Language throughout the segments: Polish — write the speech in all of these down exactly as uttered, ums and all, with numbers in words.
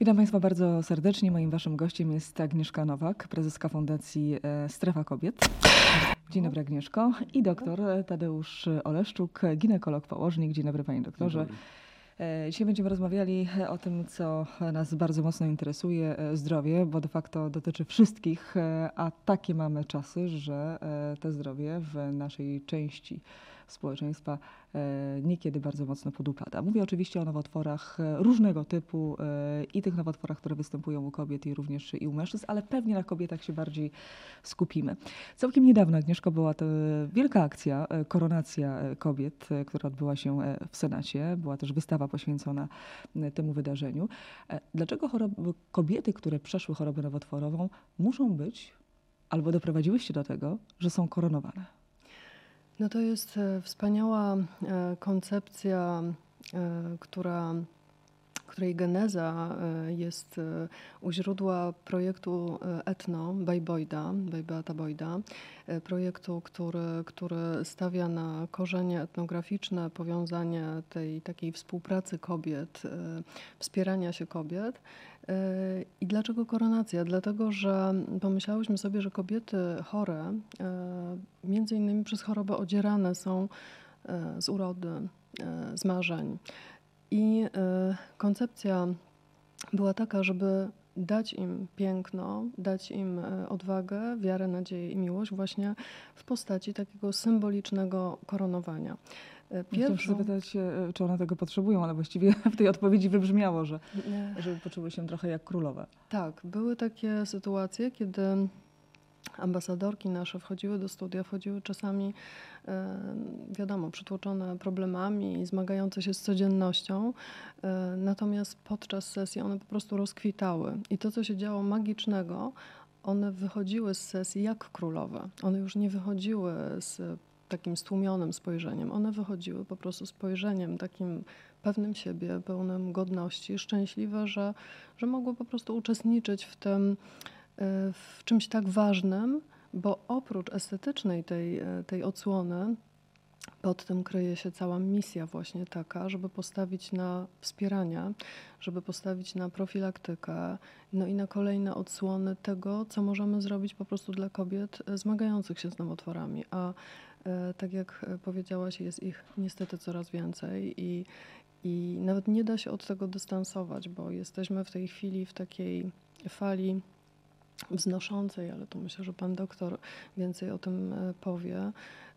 Witam Państwa bardzo serdecznie. Moim Waszym gościem jest Agnieszka Nowak, prezeska Fundacji Strefa Kobiet. Dzień dobry, Agnieszko. I doktor Tadeusz Oleszczuk, ginekolog, położnik. Dzień dobry, panie doktorze. Dzisiaj będziemy rozmawiali o tym, co nas bardzo mocno interesuje, zdrowie, bo de facto dotyczy wszystkich, a takie mamy czasy, że to zdrowie w naszej części społeczeństwa niekiedy bardzo mocno podupada. Mówię oczywiście o nowotworach różnego typu i tych nowotworach, które występują u kobiet i również i u mężczyzn, ale pewnie na kobietach się bardziej skupimy. Całkiem niedawno, Agnieszko, była to wielka akcja, koronacja kobiet, która odbyła się w Senacie. Była też wystawa poświęcona temu wydarzeniu. Dlaczego choroby, kobiety, które przeszły chorobę nowotworową, muszą być albo doprowadziłyście do tego, że są koronowane? No to jest wspaniała koncepcja, która, której geneza jest u źródła projektu Etno by Boyda, by Beata Boyda, projektu, który, który stawia na korzenie etnograficzne, powiązanie tej takiej współpracy kobiet, wspierania się kobiet. I dlaczego koronacja? Dlatego, że pomyślałyśmy sobie, że kobiety chore, między innymi przez chorobę odzierane są z urody, z marzeń. I koncepcja była taka, żeby dać im piękno, dać im odwagę, wiarę, nadzieję i miłość właśnie w postaci takiego symbolicznego koronowania. Pierwszą... Chciałam zapytać, czy one tego potrzebują, ale właściwie w tej odpowiedzi wybrzmiało, że, że poczuły się trochę jak królowe. Tak, były takie sytuacje, kiedy ambasadorki nasze wchodziły do studia, wchodziły czasami, wiadomo, przytłoczone problemami i zmagające się z codziennością, natomiast podczas sesji one po prostu rozkwitały. I to, co się działo magicznego, one wychodziły z sesji jak królowe. One już nie wychodziły z takim stłumionym spojrzeniem. One wychodziły po prostu spojrzeniem takim pewnym siebie, pełnym godności, szczęśliwe, że, że mogły po prostu uczestniczyć w tym, w czymś tak ważnym, bo oprócz estetycznej tej, tej odsłony, pod tym kryje się cała misja właśnie taka, żeby postawić na wspieranie, żeby postawić na profilaktykę, no i na kolejne odsłony tego, co możemy zrobić po prostu dla kobiet zmagających się z nowotworami. A tak jak powiedziałaś, jest ich niestety coraz więcej i, i nawet nie da się od tego dystansować, bo jesteśmy w tej chwili w takiej fali wznoszącej, ale to myślę, że pan doktor więcej o tym powie,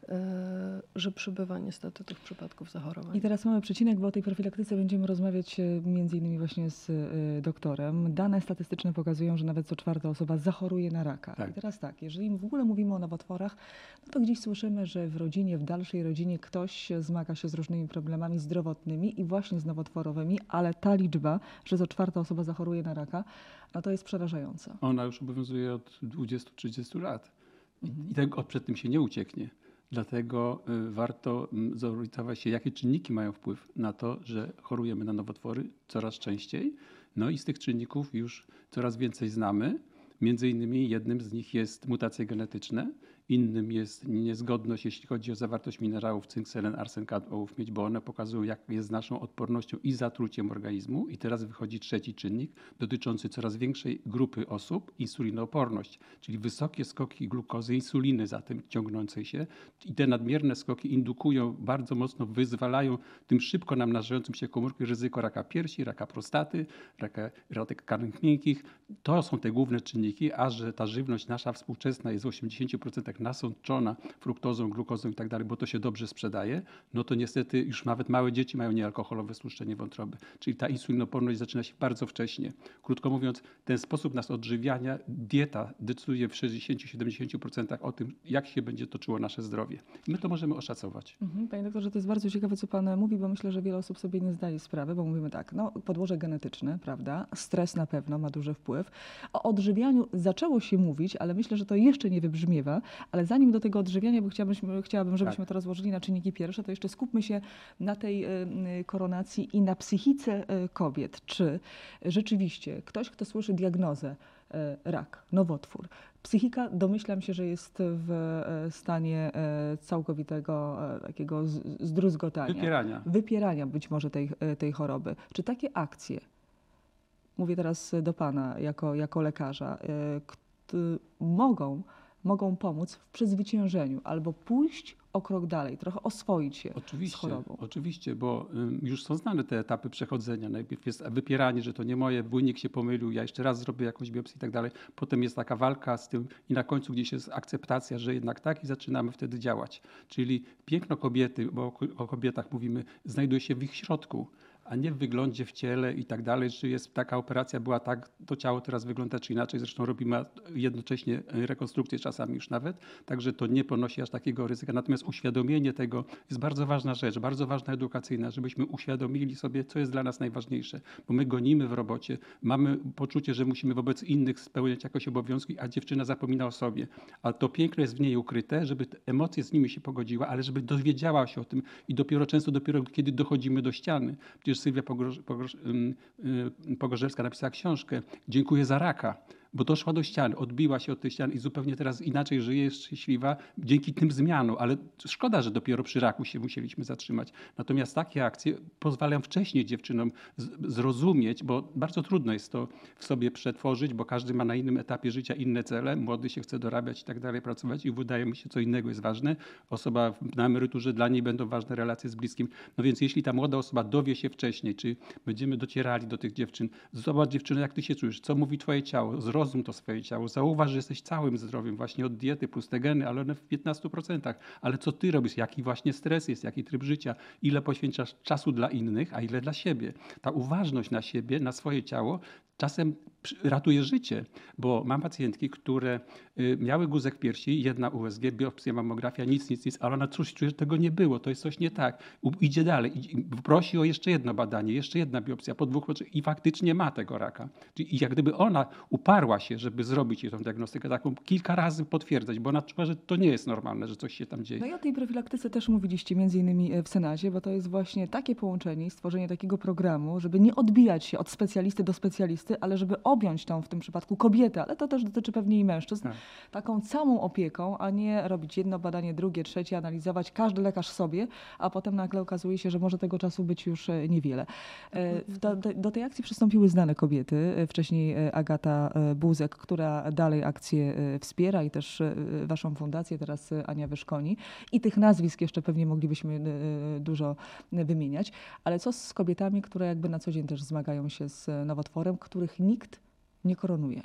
że przybywa niestety tych przypadków zachorowań. I teraz mamy przecinek, bo o tej profilaktyce będziemy rozmawiać między innymi właśnie z doktorem. Dane statystyczne pokazują, że nawet co czwarta osoba zachoruje na raka. Tak. I teraz tak, jeżeli w ogóle mówimy o nowotworach, no to gdzieś słyszymy, że w rodzinie, w dalszej rodzinie ktoś zmaga się z różnymi problemami zdrowotnymi i właśnie z nowotworowymi, ale ta liczba, że co czwarta osoba zachoruje na raka, no to jest przerażająca. Ona już obowiązuje od dwudziestu trzydziestu lat mhm. i tego przed tym się nie ucieknie. Dlatego warto zorientować się, jakie czynniki mają wpływ na to, że chorujemy na nowotwory coraz częściej. No i z tych czynników już coraz więcej znamy. Między innymi jednym z nich jest mutacje genetyczne, innym jest niezgodność, jeśli chodzi o zawartość minerałów cynk, selen, arsen, kadm, ołów, miedź, bo one pokazują, jak jest z naszą odpornością i zatruciem organizmu. I teraz wychodzi trzeci czynnik dotyczący coraz większej grupy osób, insulinooporność, czyli wysokie skoki glukozy, insuliny za tym ciągnącej się. I te nadmierne skoki indukują, bardzo mocno wyzwalają tym szybko nam narzającym się komórki ryzyko raka piersi, raka prostaty, raka ratek karnych miękkich. To są te główne czynniki, a że ta żywność nasza współczesna jest w osiemdziesięciu procentach nasączona fruktozą, glukozą i tak dalej, bo to się dobrze sprzedaje, no to niestety już nawet małe dzieci mają niealkoholowe stłuszczenie wątroby. Czyli ta insulinoporność zaczyna się bardzo wcześnie. Krótko mówiąc, ten sposób nas odżywiania, dieta decyduje w sześćdziesięciu do siedemdziesięciu procent o tym, jak się będzie toczyło nasze zdrowie. I my to możemy oszacować. Mhm. Panie doktorze, to jest bardzo ciekawe, co pan mówi, bo myślę, że wiele osób sobie nie zdaje sprawy, bo mówimy tak, no podłoże genetyczne, prawda, stres na pewno ma duży wpływ. O odżywianiu zaczęło się mówić, ale myślę, że to jeszcze nie wybrzmiewa. Ale zanim do tego odżywiania, bo chciałabym, chciałabym żebyśmy tak. to rozłożyli na czynniki pierwsze, to jeszcze skupmy się na tej koronacji i na psychice kobiet. Czy rzeczywiście ktoś, kto słyszy diagnozę rak, nowotwór, psychika, domyślam się, że jest w stanie całkowitego takiego zdruzgotania. Wypierania. Wypierania być może tej, tej choroby. Czy takie akcje mówię teraz do pana jako, jako lekarza, kt- mogą, mogą pomóc w przezwyciężeniu albo pójść o krok dalej, trochę oswoić się Oczywiście, z chorobą. oczywiście, bo ym, już są znane te etapy przechodzenia. Najpierw jest wypieranie, że to nie moje, wynik się pomylił, ja jeszcze raz zrobię jakąś biopsję i tak dalej. Potem jest taka walka z tym i na końcu gdzieś jest akceptacja, że jednak tak i zaczynamy wtedy działać. Czyli piękno kobiety, bo o, o kobietach mówimy, znajduje się w ich środku, a nie w wyglądzie, w ciele i tak dalej, czy jest taka operacja była tak, to ciało teraz wygląda czy inaczej. Zresztą robimy jednocześnie rekonstrukcję czasami już nawet, także to nie ponosi aż takiego ryzyka. Natomiast uświadomienie tego jest bardzo ważna rzecz, bardzo ważna edukacyjna, żebyśmy uświadomili sobie, co jest dla nas najważniejsze, bo my gonimy w robocie, mamy poczucie, że musimy wobec innych spełniać jakoś obowiązki, a dziewczyna zapomina o sobie. A to piękno jest w niej ukryte, żeby te emocje z nimi się pogodziła, ale żeby dowiedziała się o tym i dopiero często dopiero kiedy dochodzimy do ściany. Przecież Sylwia Pogorz, Pogorz, Pogorzelska napisała książkę "Dziękuję za raka", bo doszła do ściany, odbiła się od tej ściany i zupełnie teraz inaczej żyje, jest szczęśliwa dzięki tym zmianom, ale szkoda, że dopiero przy raku się musieliśmy zatrzymać. Natomiast takie akcje pozwalają wcześniej dziewczynom zrozumieć, bo bardzo trudno jest to w sobie przetworzyć, bo każdy ma na innym etapie życia inne cele, młody się chce dorabiać i tak dalej, pracować i wydaje mi się, co innego jest ważne. Osoba na emeryturze, dla niej będą ważne relacje z bliskim. No więc jeśli ta młoda osoba dowie się wcześniej, czy będziemy docierali do tych dziewczyn, zobacz dziewczyny, jak ty się czujesz, co mówi twoje ciało, zrozum to swoje ciało, zauważ, że jesteś całym zdrowiem właśnie od diety plus te geny, ale one w piętnastu procentach. Ale co ty robisz, jaki właśnie stres jest, jaki tryb życia, ile poświęcasz czasu dla innych, a ile dla siebie. Ta uważność na siebie, na swoje ciało czasem ratuje życie, bo mam pacjentki, które miały guzek w piersi, jedna U S G, biopsja, mammografia, nic, nic, nic, ale ona coś czuje, że tego nie było, to jest coś nie tak. Idzie dalej, prosi o jeszcze jedno badanie, jeszcze jedna biopsja po dwóch i faktycznie ma tego raka. Czyli jak gdyby ona uparła się, żeby zrobić jej tą diagnostykę taką, kilka razy potwierdzać, bo ona czuła, że to nie jest normalne, że coś się tam dzieje. No i o tej profilaktyce też mówiliście między innymi w Senacie, bo to jest właśnie takie połączenie i stworzenie takiego programu, żeby nie odbijać się od specjalisty do specjalisty, ale żeby objąć tą w tym przypadku kobietę, ale to też dotyczy pewnie i mężczyzn, tak. taką całą opieką, a nie robić jedno badanie, drugie, trzecie, analizować każdy lekarz sobie, a potem nagle okazuje się, że może tego czasu być już niewiele. Do, do, do tej akcji przystąpiły znane kobiety, wcześniej Agata Buzek, która dalej akcję wspiera i też waszą fundację, teraz Ania Wyszkoni. I tych nazwisk jeszcze pewnie moglibyśmy dużo wymieniać, ale co z kobietami, które jakby na co dzień też zmagają się z nowotworem, których nikt nie koronuje?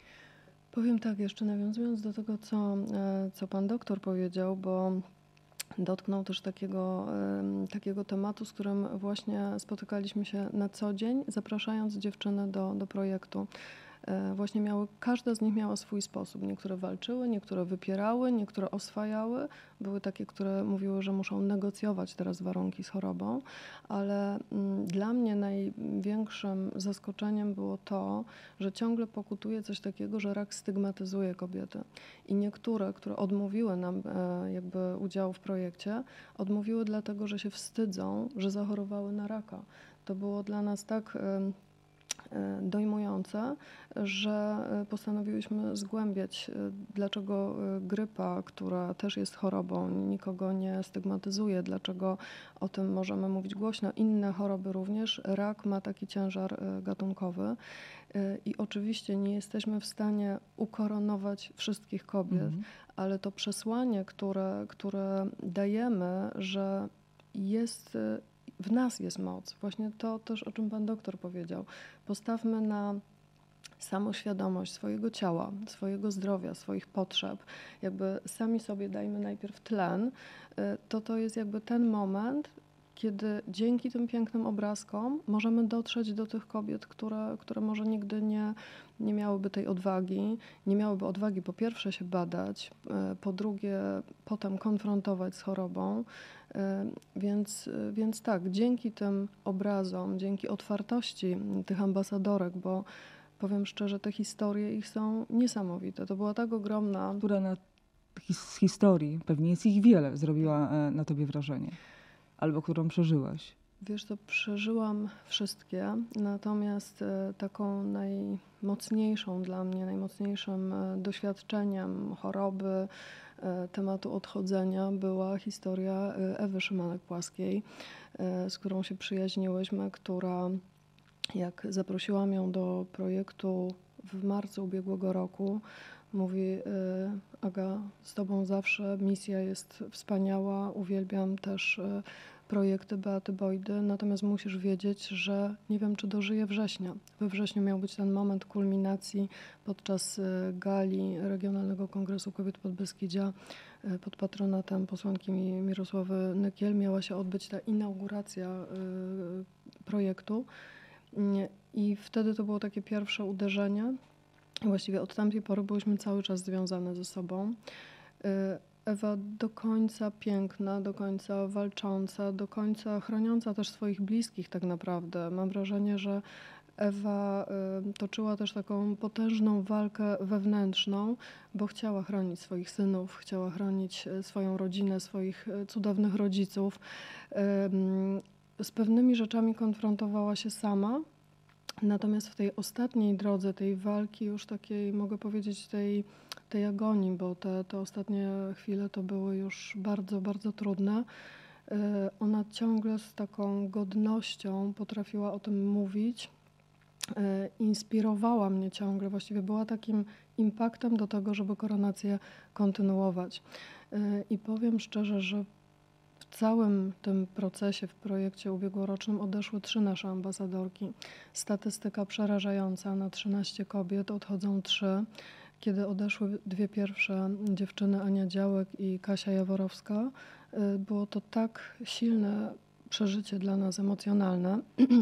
Powiem tak, jeszcze nawiązując do tego, co, co pan doktor powiedział, bo dotknął też takiego, takiego tematu, z którym właśnie spotykaliśmy się na co dzień, zapraszając dziewczyny do, do projektu. Właśnie miały, każda z nich miała swój sposób. Niektóre walczyły, niektóre wypierały, niektóre oswajały. Były takie, które mówiły, że muszą negocjować teraz warunki z chorobą, ale dla mnie największym zaskoczeniem było to, że ciągle pokutuje coś takiego, że rak stygmatyzuje kobiety. I niektóre, które odmówiły nam jakby udziału w projekcie, odmówiły dlatego, że się wstydzą, że zachorowały na raka. To było dla nas tak dojmujące, że postanowiłyśmy zgłębiać, dlaczego grypa, która też jest chorobą, nikogo nie stygmatyzuje, dlaczego o tym możemy mówić głośno, inne choroby również, rak ma taki ciężar gatunkowy i oczywiście nie jesteśmy w stanie ukoronować wszystkich kobiet, mhm. ale to przesłanie, które, które dajemy, że jest w nas jest moc. Właśnie to też, o czym pan doktor powiedział. Postawmy na samoświadomość swojego ciała, swojego zdrowia, swoich potrzeb. Jakby sami sobie dajmy najpierw tlen. To to jest jakby ten moment, kiedy dzięki tym pięknym obrazkom możemy dotrzeć do tych kobiet, które, które może nigdy nie, nie miałyby tej odwagi, nie miałyby odwagi po pierwsze się badać, po drugie potem konfrontować z chorobą. Więc, więc tak, dzięki tym obrazom, dzięki otwartości tych ambasadorek, bo powiem szczerze, te historie ich są niesamowite. To była tak ogromna... Która na z historii, pewnie jest ich wiele, zrobiła na tobie wrażenie. Albo którą przeżyłaś? Wiesz, to przeżyłam wszystkie, natomiast taką najmocniejszą dla mnie, najmocniejszym doświadczeniem choroby, tematu odchodzenia była historia Ewy Szymanek-Płaskiej, z którą się przyjaźniłyśmy, która Jak zaprosiłam ją do projektu w marcu ubiegłego roku, mówi: Aga, z Tobą zawsze, misja jest wspaniała, uwielbiam też projekty Beaty Bojdy, natomiast musisz wiedzieć, że nie wiem, czy dożyję września. We wrześniu miał być ten moment kulminacji podczas gali Regionalnego Kongresu Kobiet Podbeskidzia pod patronatem posłanki Mirosławy Nykiel. Miała się odbyć ta inauguracja projektu i wtedy to było takie pierwsze uderzenie. Właściwie od tamtej pory byłyśmy cały czas związane ze sobą. Ewa do końca piękna, do końca walcząca, do końca chroniąca też swoich bliskich tak naprawdę. Mam wrażenie, że Ewa y, toczyła też taką potężną walkę wewnętrzną, bo chciała chronić swoich synów, chciała chronić swoją rodzinę, swoich cudownych rodziców. Y, z pewnymi rzeczami konfrontowała się sama, natomiast w tej ostatniej drodze, tej walki już takiej, mogę powiedzieć, tej tej agonii, bo te, te ostatnie chwile to były już bardzo, bardzo trudne. Ona ciągle z taką godnością potrafiła o tym mówić, inspirowała mnie ciągle, właściwie była takim impaktem do tego, żeby koronację kontynuować. I powiem szczerze, że w całym tym procesie, w projekcie ubiegłorocznym odeszły trzy nasze ambasadorki. Statystyka przerażająca, na trzynaście kobiet odchodzą trzy. Kiedy odeszły dwie pierwsze dziewczyny, Ania Działek i Kasia Jaworowska, było to tak silne przeżycie dla nas emocjonalne,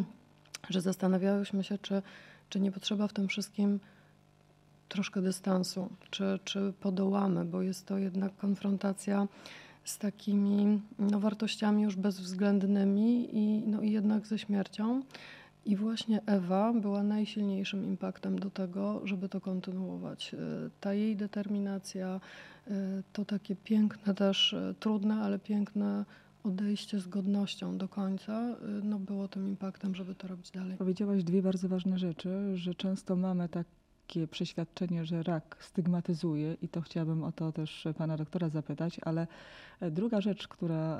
że zastanawiałyśmy się, czy, czy nie potrzeba w tym wszystkim troszkę dystansu, czy, czy podołamy, bo jest to jednak konfrontacja z takimi no, wartościami już bezwzględnymi i, no, i jednak ze śmiercią. I właśnie Ewa była najsilniejszym impaktem do tego, żeby to kontynuować. Ta jej determinacja, to takie piękne też, trudne, ale piękne odejście z godnością do końca, no było tym impaktem, żeby to robić dalej. Powiedziałaś dwie bardzo ważne rzeczy, że często mamy takie przeświadczenie, że rak stygmatyzuje i to chciałabym o to też pana doktora zapytać, ale druga rzecz, która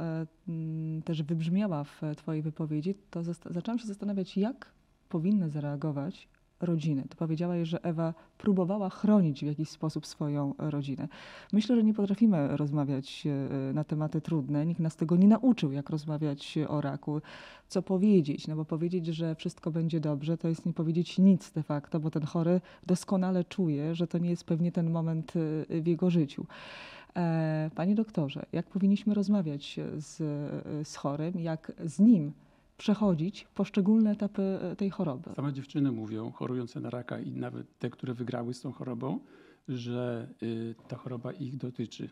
też wybrzmiała w twojej wypowiedzi, to zaczęłam się zastanawiać, jak powinny zareagować rodziny. Ty powiedziałaś, że Ewa próbowała chronić w jakiś sposób swoją rodzinę. Myślę, że nie potrafimy rozmawiać na tematy trudne. Nikt nas tego nie nauczył, jak rozmawiać o raku. Co powiedzieć? No bo powiedzieć, że wszystko będzie dobrze, to jest nie powiedzieć nic de facto, bo ten chory doskonale czuje, że to nie jest pewnie ten moment w jego życiu. Panie doktorze, jak powinniśmy rozmawiać z, z chorym, jak z nim przechodzić poszczególne etapy tej choroby? Same dziewczyny mówią, chorujące na raka i nawet te, które wygrały z tą chorobą, że y, ta choroba ich dotyczy.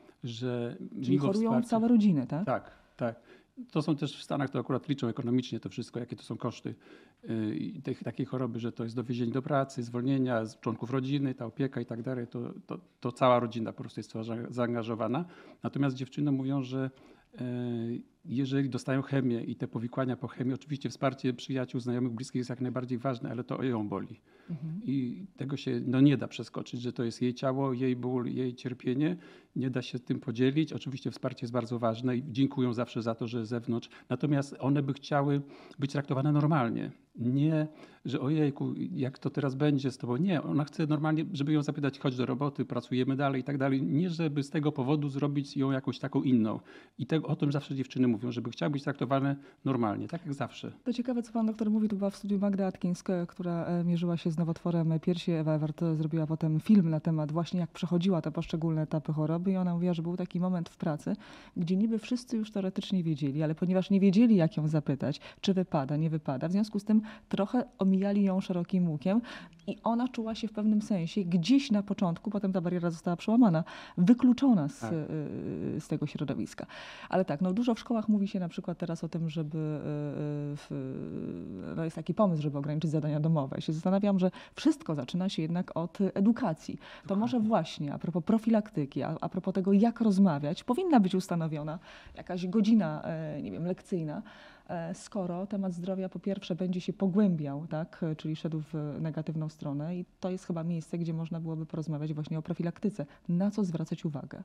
Że Czyli chorują wsparcia, całe rodziny, tak? Tak, tak. To są też w Stanach, to akurat liczą ekonomicznie to wszystko, jakie to są koszty yy, tej, takiej choroby, że to jest dowiezienie do pracy, zwolnienia z członków rodziny, ta opieka i tak dalej, to, to, to cała rodzina po prostu jest cała zaangażowana. Natomiast dziewczyny mówią, że yy, jeżeli dostają chemię i te powikłania po chemii, oczywiście wsparcie przyjaciół, znajomych, bliskich jest jak najbardziej ważne, ale to ją boli. Mhm. I tego się no, nie da przeskoczyć, że to jest jej ciało, jej ból, jej cierpienie. Nie da się tym podzielić. Oczywiście wsparcie jest bardzo ważne i dziękują zawsze za to, że z zewnątrz. Natomiast one by chciały być traktowane normalnie. Nie, że ojejku, jak to teraz będzie z tobą. Nie, ona chce normalnie, żeby ją zapytać, chodź do roboty, pracujemy dalej i tak dalej. Nie, żeby z tego powodu zrobić ją jakąś taką inną. I tego, o tym zawsze dziewczyny mówią, żeby chciały być traktowane normalnie, tak jak zawsze. To ciekawe, co pan doktor mówi. Tu była w studiu Magda Atkins, która mierzyła się z nowotworem piersi. Ewa Ewert zrobiła potem film na temat właśnie, jak przechodziła te poszczególne etapy choroby i ona mówiła, że był taki moment w pracy, gdzie niby wszyscy już teoretycznie wiedzieli, ale ponieważ nie wiedzieli, jak ją zapytać, czy wypada, nie wypada, w związku z tym trochę omijali ją szerokim łukiem i ona czuła się w pewnym sensie gdzieś na początku, potem ta bariera została przełamana, wykluczona z, tak. z tego środowiska. Ale tak, no dużo w szkołach mówi się na przykład teraz o tym, żeby, w, no jest taki pomysł, żeby ograniczyć zadania domowe. Ja się zastanawiam, że wszystko zaczyna się jednak od edukacji. To może właśnie a propos profilaktyki, a, a propos tego, jak rozmawiać, powinna być ustanowiona jakaś godzina, nie wiem, lekcyjna, skoro temat zdrowia po pierwsze będzie się pogłębiał, tak, czyli szedł w negatywną stronę i to jest chyba miejsce, gdzie można byłoby porozmawiać właśnie o profilaktyce. Na co zwracać uwagę?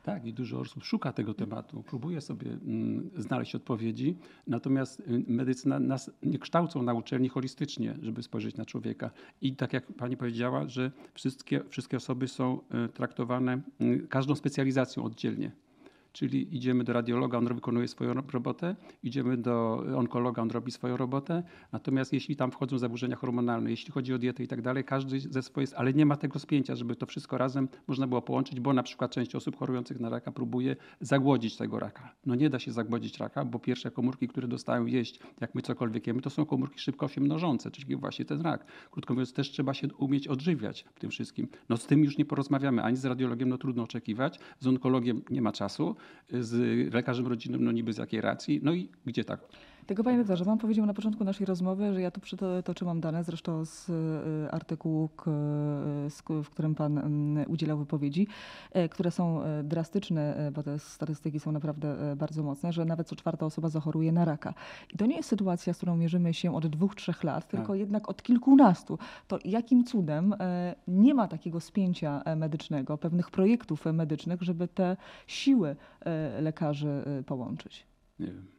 Tak, i dużo osób szuka tego tematu, próbuje sobie mm, znaleźć odpowiedzi, natomiast y, medycyna nas nie kształcą na uczelni holistycznie, żeby spojrzeć na człowieka. I tak jak pani powiedziała, że wszystkie, wszystkie osoby są y, traktowane y, każdą specjalizacją oddzielnie. Czyli idziemy do radiologa, on wykonuje swoją robotę, idziemy do onkologa, on robi swoją robotę. Natomiast jeśli tam wchodzą zaburzenia hormonalne, jeśli chodzi o dietę i tak dalej, każdy ze swojej, ale nie ma tego spięcia, żeby to wszystko razem można było połączyć, bo na przykład część osób chorujących na raka próbuje zagłodzić tego raka. No nie da się zagłodzić raka, bo pierwsze komórki, które dostają jeść, jak my cokolwiek jemy, to są komórki szybko się mnożące, czyli właśnie ten rak. Krótko mówiąc, też trzeba się umieć odżywiać w tym wszystkim. No z tym już nie porozmawiamy, ani z radiologiem, no trudno oczekiwać, z onkologiem nie ma czasu, z lekarzem rodzinnym, no niby z jakiej racji, no i gdzie tak? Tego, panie doktorze, pan powiedział na początku naszej rozmowy, że ja tu przytoczyłam dane, zresztą z y, artykułu, k, z, w którym pan y, udzielał wypowiedzi, y, które są y, drastyczne, y, bo te statystyki są naprawdę y, bardzo mocne, że nawet co czwarta osoba zachoruje na raka. I to nie jest sytuacja, z którą mierzymy się od dwóch, trzech lat, tylko Tak. jednak od kilkunastu. To jakim cudem y, nie ma takiego spięcia medycznego, pewnych projektów medycznych, żeby te siły y, lekarzy y, połączyć? Nie wiem.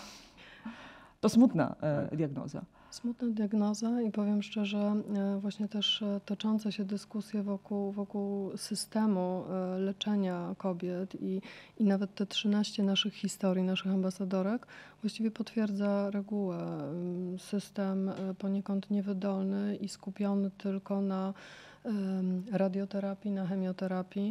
To smutna e, diagnoza. Smutna diagnoza i powiem szczerze, e, właśnie też e, toczące się dyskusje wokół, wokół systemu e, leczenia kobiet i, i nawet te trzynaście naszych historii, naszych ambasadorek właściwie potwierdza regułę. Ym, System e, poniekąd niewydolny i skupiony tylko na em, radioterapii, na chemioterapii.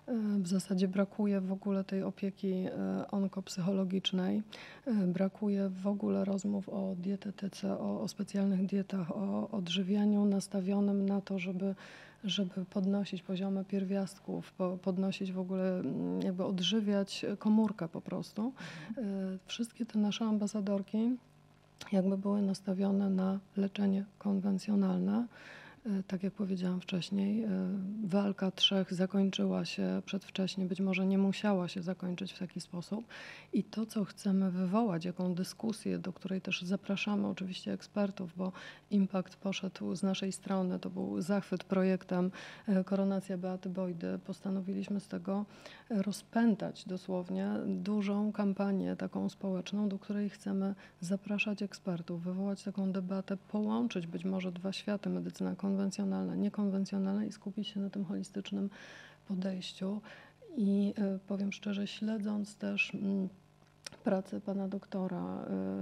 W zasadzie brakuje w ogóle tej opieki onkopsychologicznej, brakuje w ogóle rozmów o dietetyce, o, o specjalnych dietach, o odżywianiu nastawionym na to, żeby, żeby podnosić poziomy pierwiastków, po, podnosić w ogóle, jakby odżywiać komórkę po prostu. Wszystkie te nasze ambasadorki jakby były nastawione na leczenie konwencjonalne. Tak jak powiedziałam wcześniej, walka trzech zakończyła się przedwcześnie, być może nie musiała się zakończyć w taki sposób. I to, co chcemy wywołać, jaką dyskusję, do której też zapraszamy oczywiście ekspertów, bo Impact poszedł z naszej strony, to był zachwyt projektem Koronacja Beaty Bojdy. Postanowiliśmy z tego rozpętać dosłownie dużą kampanię taką społeczną, do której chcemy zapraszać ekspertów, wywołać taką debatę, połączyć być może dwa światy, medycyna konwencjonalna, konwencjonalna, niekonwencjonalna i skupić się na tym holistycznym podejściu. I y, powiem szczerze, śledząc też y, pracę pana doktora,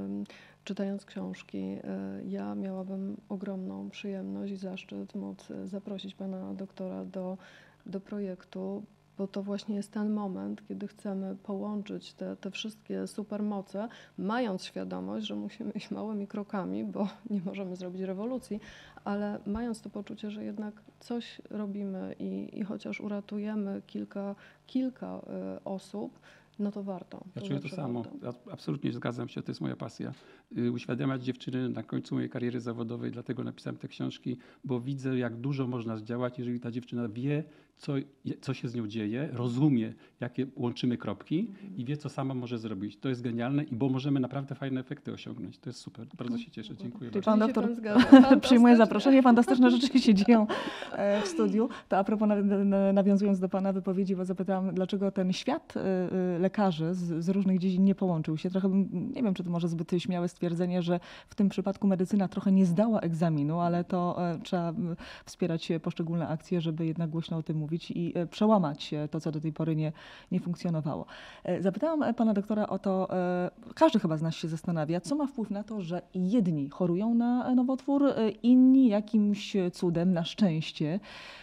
y, czytając książki, y, ja miałabym ogromną przyjemność i zaszczyt móc zaprosić pana doktora do, do projektu, bo to właśnie jest ten moment, kiedy chcemy połączyć te, te wszystkie supermoce, mając świadomość, że musimy iść małymi krokami, bo nie możemy zrobić rewolucji, ale mając to poczucie, że jednak coś robimy i, i chociaż uratujemy kilka, kilka y, osób, no to warto. Ja to czuję to samo. warto. Absolutnie zgadzam się, to jest moja pasja. Uświadamiać dziewczyny na końcu mojej kariery zawodowej, dlatego napisałem te książki, bo widzę, jak dużo można zdziałać, jeżeli ta dziewczyna wie, co, co się z nią dzieje, rozumie, jakie łączymy kropki mm. i wie, co sama może zrobić. To jest genialne i bo możemy naprawdę fajne efekty osiągnąć. To jest super. Bardzo się cieszę. Dziękuję Czyli bardzo. pan doktor przyjmuje zaproszenie. Fantastyczne rzeczy się dzieją w studiu. To a propos, nawiązując do pana wypowiedzi, bo zapytałam, dlaczego ten świat lekarzy z, z różnych dziedzin nie połączył się. Trochę, nie wiem, czy to może zbyt śmiałe stwierdzenie, że w tym przypadku medycyna trochę nie zdała egzaminu, ale to trzeba wspierać poszczególne akcje, żeby jednak głośno o tym mówić i przełamać to, co do tej pory nie, nie funkcjonowało. Zapytałam pana doktora o to, każdy chyba z nas się zastanawia, co ma wpływ na to, że jedni chorują na nowotwór, inni jakimś cudem, na szczęście,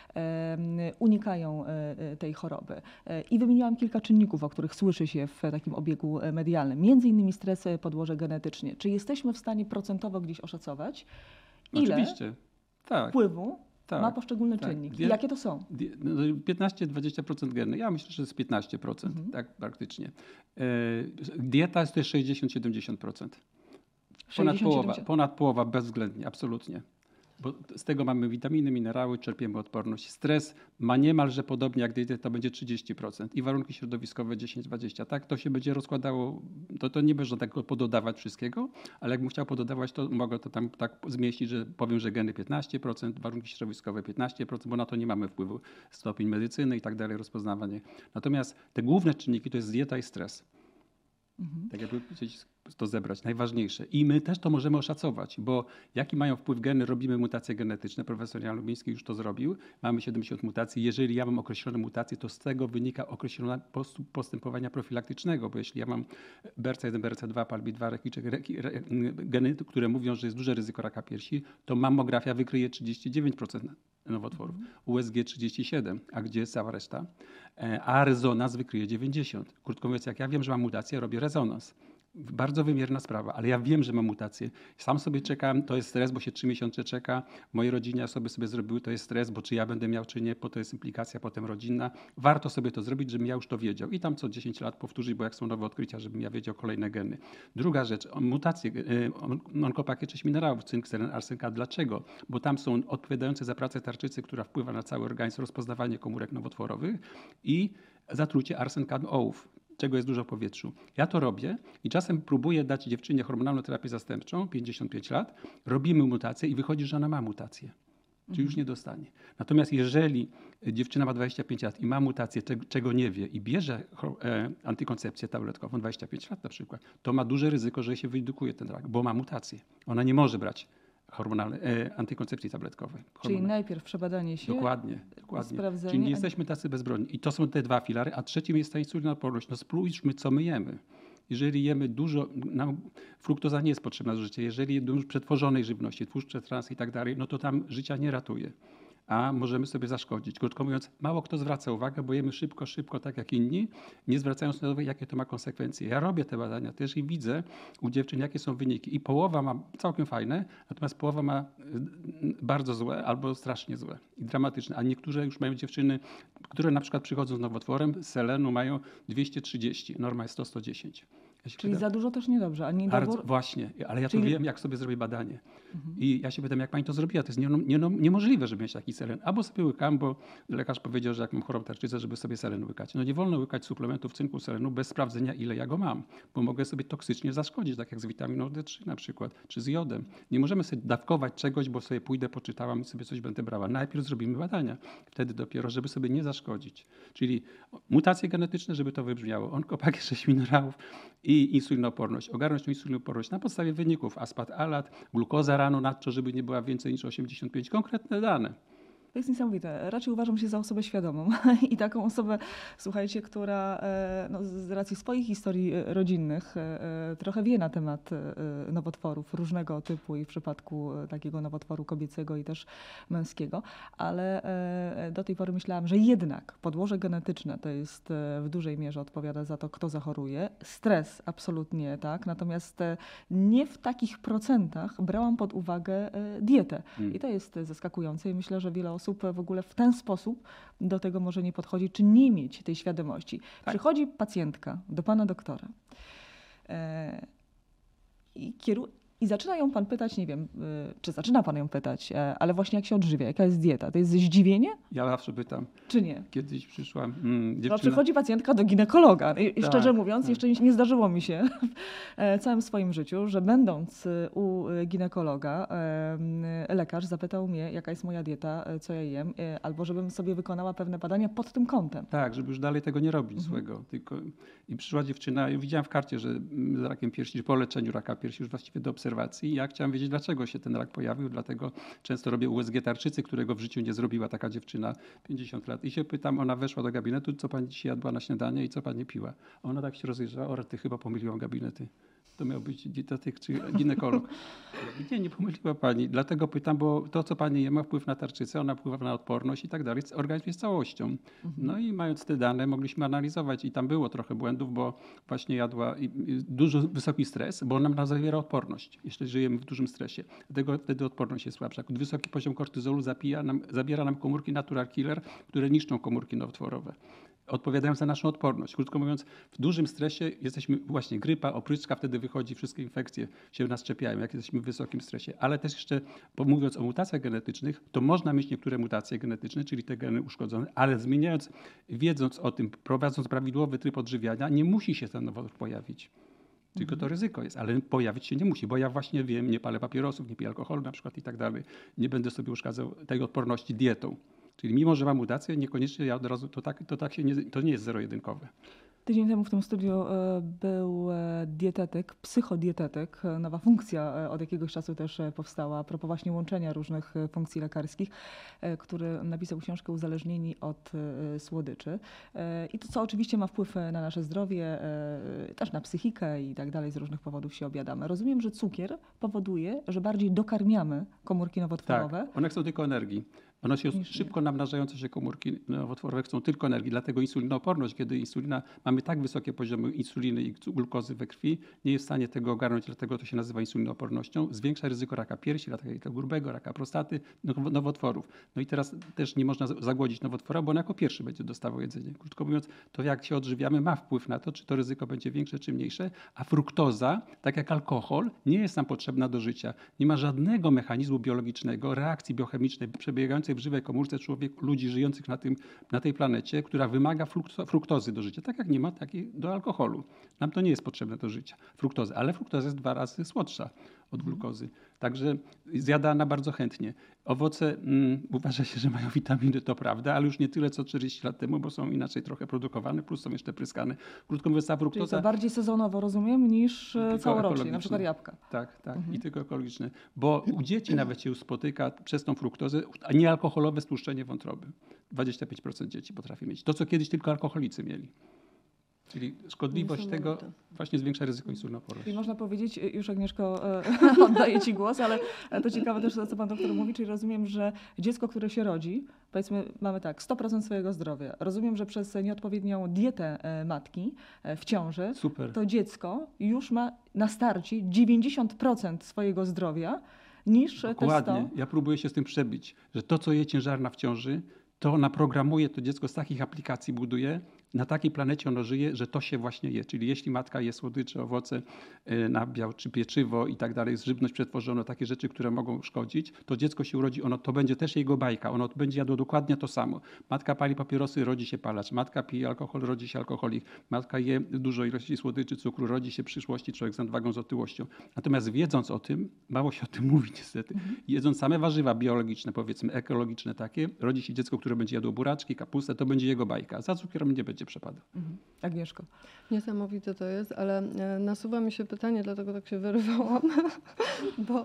unikają tej choroby. I wymieniłam kilka czynników, o których słyszy się w takim obiegu medialnym. Między innymi stres, podłoże genetycznie. Czy jesteśmy w stanie procentowo gdzieś oszacować, ile Oczywiście. Tak. wpływu Tak, ma poszczególny tak. czynnik? Die- I jakie to są? piętnaście do dwudziestu procent geny. Ja myślę, że to jest piętnaście procent, Mhm. tak praktycznie. E, dieta jest to jest sześćdziesiąt do siedemdziesięciu procent. Ponad sześćdziesiąt połowa, siedemdziesiąt ponad połowa bezwzględnie, absolutnie. bo z tego mamy witaminy, minerały, czerpiemy odporność. Stres ma niemalże podobnie jak dieta, to będzie trzydzieści procent i warunki środowiskowe dziesięć do dwudziestu. Tak, to się będzie rozkładało, to, to nie będzie tak pododawać wszystkiego, ale jakbym chciał pododawać, to mogę to tam tak zmieścić, że powiem, że geny piętnaście procent, warunki środowiskowe piętnaście procent, bo na to nie mamy wpływu, stopień medycyny i tak dalej, rozpoznawanie. Natomiast te główne czynniki to jest dieta i stres. Mhm. Tak jakby chcieć to zebrać, najważniejsze. I my też to możemy oszacować, bo jaki mają wpływ geny, robimy mutacje genetyczne, profesor Jan Lubiński już to zrobił, mamy siedemdziesiąt mutacji. Jeżeli ja mam określone mutacje, to z tego wynika określone postępowania profilaktycznego, bo jeśli ja mam B R C A jeden, B R C A dwa, P A L B dwa, rekiczek, geny, które mówią, że jest duże ryzyko raka piersi, to mammografia wykryje trzydzieści dziewięć procent nowotworów, U S G trzydzieści siedem, a gdzie jest cała reszta? A rezonans wykryje dziewięćdziesiąt. Krótko mówiąc, jak ja wiem, że mam mutację, robię rezonans. Bardzo wymierna sprawa, ale ja wiem, że mam mutację. Sam sobie czekam, to jest stres, bo się trzy miesiące czeka. W mojej rodzinie osoby sobie zrobiły, to jest stres, bo czy ja będę miał, czy nie, bo to jest implikacja potem rodzinna. Warto sobie to zrobić, żebym ja już to wiedział. I tam co dziesięć lat powtórzyć, bo jak są nowe odkrycia, żebym ja wiedział kolejne geny. Druga rzecz, mutacje, onkopakiet sześć minerałów, cynk, selen, arsenka. Dlaczego? Bo tam są odpowiadające za pracę tarczycy, która wpływa na cały organizm, rozpoznawanie komórek nowotworowych i zatrucie arsenkan ołów, czego jest dużo w powietrzu. Ja to robię i czasem próbuję dać dziewczynie hormonalną terapię zastępczą, pięćdziesiąt pięć lat, robimy mutację i wychodzi, że ona ma mutację, czyli mhm. już nie dostanie. Natomiast jeżeli dziewczyna ma dwadzieścia pięć lat i ma mutację, czego nie wie i bierze antykoncepcję tabletkową, dwadzieścia pięć lat na przykład, to ma duże ryzyko, że się wyindukuje ten rak, bo ma mutację. Ona nie może brać hormonalnej, e, antykoncepcji tabletkowej. Czyli hormonalnej. Najpierw przebadanie się, dokładnie, dokładnie. Sprawdzenie. Czyli nie jesteśmy tacy bezbronni. I to są te dwa filary, a trzecim jest ta insulinoodporność. No spróbujmy, co my jemy. Jeżeli jemy dużo, nam fruktoza nie jest potrzebna do życia, jeżeli jemy dużo przetworzonej żywności, tłuszcze, trans i tak dalej, no to tam życia nie ratuje. A możemy sobie zaszkodzić. Krótko mówiąc, mało kto zwraca uwagę, bo jemy szybko, szybko, tak jak inni, nie zwracając na uwagę, jakie to ma konsekwencje. Ja robię te badania też i widzę u dziewczyn, jakie są wyniki. I połowa ma całkiem fajne, natomiast połowa ma bardzo złe albo strasznie złe i dramatyczne. A niektóre już mają dziewczyny, które na przykład przychodzą z nowotworem, z selenu mają dwieście trzydzieści, norma jest sto do stu dziesięciu. Ja Czyli pytam, za dużo też niedobrze, a nie bardzo, dobór... Właśnie, ale ja Czyli... to wiem, jak sobie zrobię badanie. Mhm. I ja się pytam, jak pani to zrobiła? To jest nie, nie, niemożliwe, żeby mieć taki selen. Albo sobie łykam, bo lekarz powiedział, że jak mam chorobę tarczycę, żeby sobie selen łykać. No nie wolno łykać suplementów cynku, selenu bez sprawdzenia, ile ja go mam, bo mogę sobie toksycznie zaszkodzić, tak jak z witaminą D trzy na przykład, czy z jodem. Nie możemy sobie dawkować czegoś, bo sobie pójdę, poczytałam i sobie coś będę brała. Najpierw zrobimy badania, wtedy dopiero, żeby sobie nie zaszkodzić. Czyli mutacje genetyczne, żeby to wybrzmiało, onkopakiet sześć minerałów i insulinoodporność. Ogarnąć tą insulinoodporność na podstawie wyników aspat, alat, glukoza rano nadto, żeby nie była więcej niż osiemdziesiąt pięć. Konkretne dane. To jest niesamowite. Raczej uważam się za osobę świadomą i taką osobę, słuchajcie, która no, z racji swoich historii rodzinnych trochę wie na temat nowotworów różnego typu i w przypadku takiego nowotworu kobiecego i też męskiego, ale do tej pory myślałam, że jednak podłoże genetyczne to jest w dużej mierze odpowiada za to, kto zachoruje. Stres absolutnie tak, natomiast nie w takich procentach brałam pod uwagę dietę. I to jest zaskakujące i myślę, że wiele osób osób w ogóle w ten sposób do tego może nie podchodzić, czy nie mieć tej świadomości. Tak. Przychodzi pacjentka do pana doktora e, i kieruje. I zaczyna ją pan pytać, nie wiem, czy zaczyna pan ją pytać, ale właśnie jak się odżywia, jaka jest dieta? To jest zdziwienie? Ja zawsze pytam. Czy nie? Kiedyś przyszłam mm, dziewczyna... No, przychodzi pacjentka do ginekologa. I tak, szczerze mówiąc, tak. jeszcze nie, nie zdarzyło mi się w całym swoim życiu, że będąc u ginekologa, lekarz zapytał mnie, jaka jest moja dieta, co ja jem, albo żebym sobie wykonała pewne badania pod tym kątem. Tak, żeby już dalej tego nie robić mhm. złego. Tylko... I przyszła dziewczyna, ja widziałam w karcie, że z rakiem piersi, po leczeniu raka piersi już właściwie do obserwacji. Ja chciałam wiedzieć, dlaczego się ten rak pojawił, dlatego często robię U S G tarczycy, którego w życiu nie zrobiła taka dziewczyna, pięćdziesiąt lat. I się pytam, ona weszła do gabinetu, co pani dzisiaj jadła na śniadanie i co pani piła. A ona tak się rozejrzała, o, ty chyba pomyliłam gabinety. To miał być dietetyk czy ginekolog. Nie, nie pomyliła pani. Dlatego pytam, bo to, co pani je, ma wpływ na tarczycę, ona wpływa na odporność i tak dalej. Organizm jest całością. No i mając te dane, mogliśmy analizować i tam było trochę błędów, bo właśnie jadła i, i dużo wysoki stres, bo on nam zawiera odporność, jeśli żyjemy w dużym stresie. Dlatego wtedy odporność jest słabsza. Wysoki poziom kortyzolu zabija nam, zabiera nam komórki natural killer, które niszczą komórki nowotworowe. odpowiadają za naszą odporność. Krótko mówiąc, w dużym stresie jesteśmy właśnie grypa, opryszczka, wtedy wychodzi, wszystkie infekcje się nas czepiają, jak jesteśmy w wysokim stresie. Ale też jeszcze, bo mówiąc o mutacjach genetycznych, to można mieć niektóre mutacje genetyczne, czyli te geny uszkodzone, ale zmieniając, wiedząc o tym, prowadząc prawidłowy tryb odżywiania, nie musi się ten nowotwór pojawić. Tylko to ryzyko jest, ale pojawić się nie musi, bo ja właśnie wiem, nie palę papierosów, nie piję alkoholu na przykład i tak dalej. Nie będę sobie uszkadzał tej odporności dietą. Czyli mimo, że mam mutację, niekoniecznie ja od razu, to tak, to tak się nie, to nie jest zero-jedynkowe. Tydzień temu w tym studiu e, był e, dietetyk, psychodietetyk, e, nowa funkcja e, od jakiegoś czasu też e, powstała, a propos właśnie łączenia różnych e, funkcji lekarskich, e, który napisał książkę Uzależnieni od e, słodyczy. E, I to, co oczywiście ma wpływ na nasze zdrowie, e, też na psychikę i tak dalej, z różnych powodów się obiadamy. Rozumiem, że cukier powoduje, że bardziej dokarmiamy komórki nowotworowe. Tak, one chcą tylko energii. One się Niż szybko namnażające się komórki nowotworowe chcą tylko energii, dlatego insulinooporność, kiedy insulina, mamy tak wysokie poziomy insuliny i glukozy we krwi, nie jest w stanie tego ogarnąć, dlatego to się nazywa insulinoopornością, zwiększa ryzyko raka piersi, raka grubego, raka prostaty, nowotworów. No i teraz też nie można zagłodzić nowotwora, bo on jako pierwszy będzie dostawał jedzenie. Krótko mówiąc, to jak się odżywiamy ma wpływ na to, czy to ryzyko będzie większe, czy mniejsze, a fruktoza, tak jak alkohol, nie jest nam potrzebna do życia. Nie ma żadnego mechanizmu biologicznego, reakcji biochemicznej przebiegającej w żywej komórce człowiek, ludzi żyjących na, tym, na tej planecie, która wymaga fruktozy do życia. Tak jak nie ma takiej do alkoholu. Nam to nie jest potrzebne do życia, fruktozy. Ale fruktoza jest dwa razy słodsza od glukozy. Także zjadana bardzo chętnie. Owoce mm, uważa się, że mają witaminy, to prawda, ale już nie tyle co czterdzieści lat temu, bo są inaczej trochę produkowane, plus są jeszcze pryskane. Krótko mówiąc, ta fruktoza... Czyli to bardziej sezonowo, rozumiem, niż Tylko całorocznie, na przykład jabłka. Tak, tak. Mhm. I tylko ekologiczne. Bo u dzieci nawet się spotyka przez tą fruktozę niealkoholowe stłuszczenie wątroby. dwadzieścia pięć procent dzieci potrafi mieć. To, co kiedyś tylko alkoholicy mieli. Czyli szkodliwość tego właśnie zwiększa ryzyko insulinooporności. I można powiedzieć, już Agnieszko oddaję Ci głos, ale to ciekawe też, co Pan doktor mówi, czyli rozumiem, że dziecko, które się rodzi, powiedzmy mamy tak, sto procent swojego zdrowia. Rozumiem, że przez nieodpowiednią dietę matki w ciąży, Super. to dziecko już ma na starcie dziewięćdziesiąt procent swojego zdrowia niż Dokładnie. te sto. Ja próbuję się z tym przebić, że to, co je ciężarna w ciąży, to naprogramuje to dziecko, z takich aplikacji buduje, na takiej planecie ono żyje, że to się właśnie je. Czyli jeśli matka je słodycze, owoce, nabiał czy pieczywo i tak dalej, żywność przetworzono, takie rzeczy, które mogą szkodzić, to dziecko się urodzi, ono to będzie też jego bajka, ono będzie jadło dokładnie to samo. Matka pali papierosy, rodzi się palacz. Matka pije alkohol, rodzi się alkoholik. Matka je dużo ilości słodyczy, cukru, rodzi się w przyszłości człowiek z nadwagą, z otyłością. Natomiast wiedząc o tym, mało się o tym mówi niestety, mhm. jedząc same warzywa biologiczne, powiedzmy ekologiczne takie, rodzi się dziecko, które będzie jadło buraczki, kapustę, to będzie jego bajka. Za cukrem nie będzie przepadł. Mhm. Agnieszko. Niesamowite to jest, ale nasuwa mi się pytanie, dlatego tak się wyrwałam, bo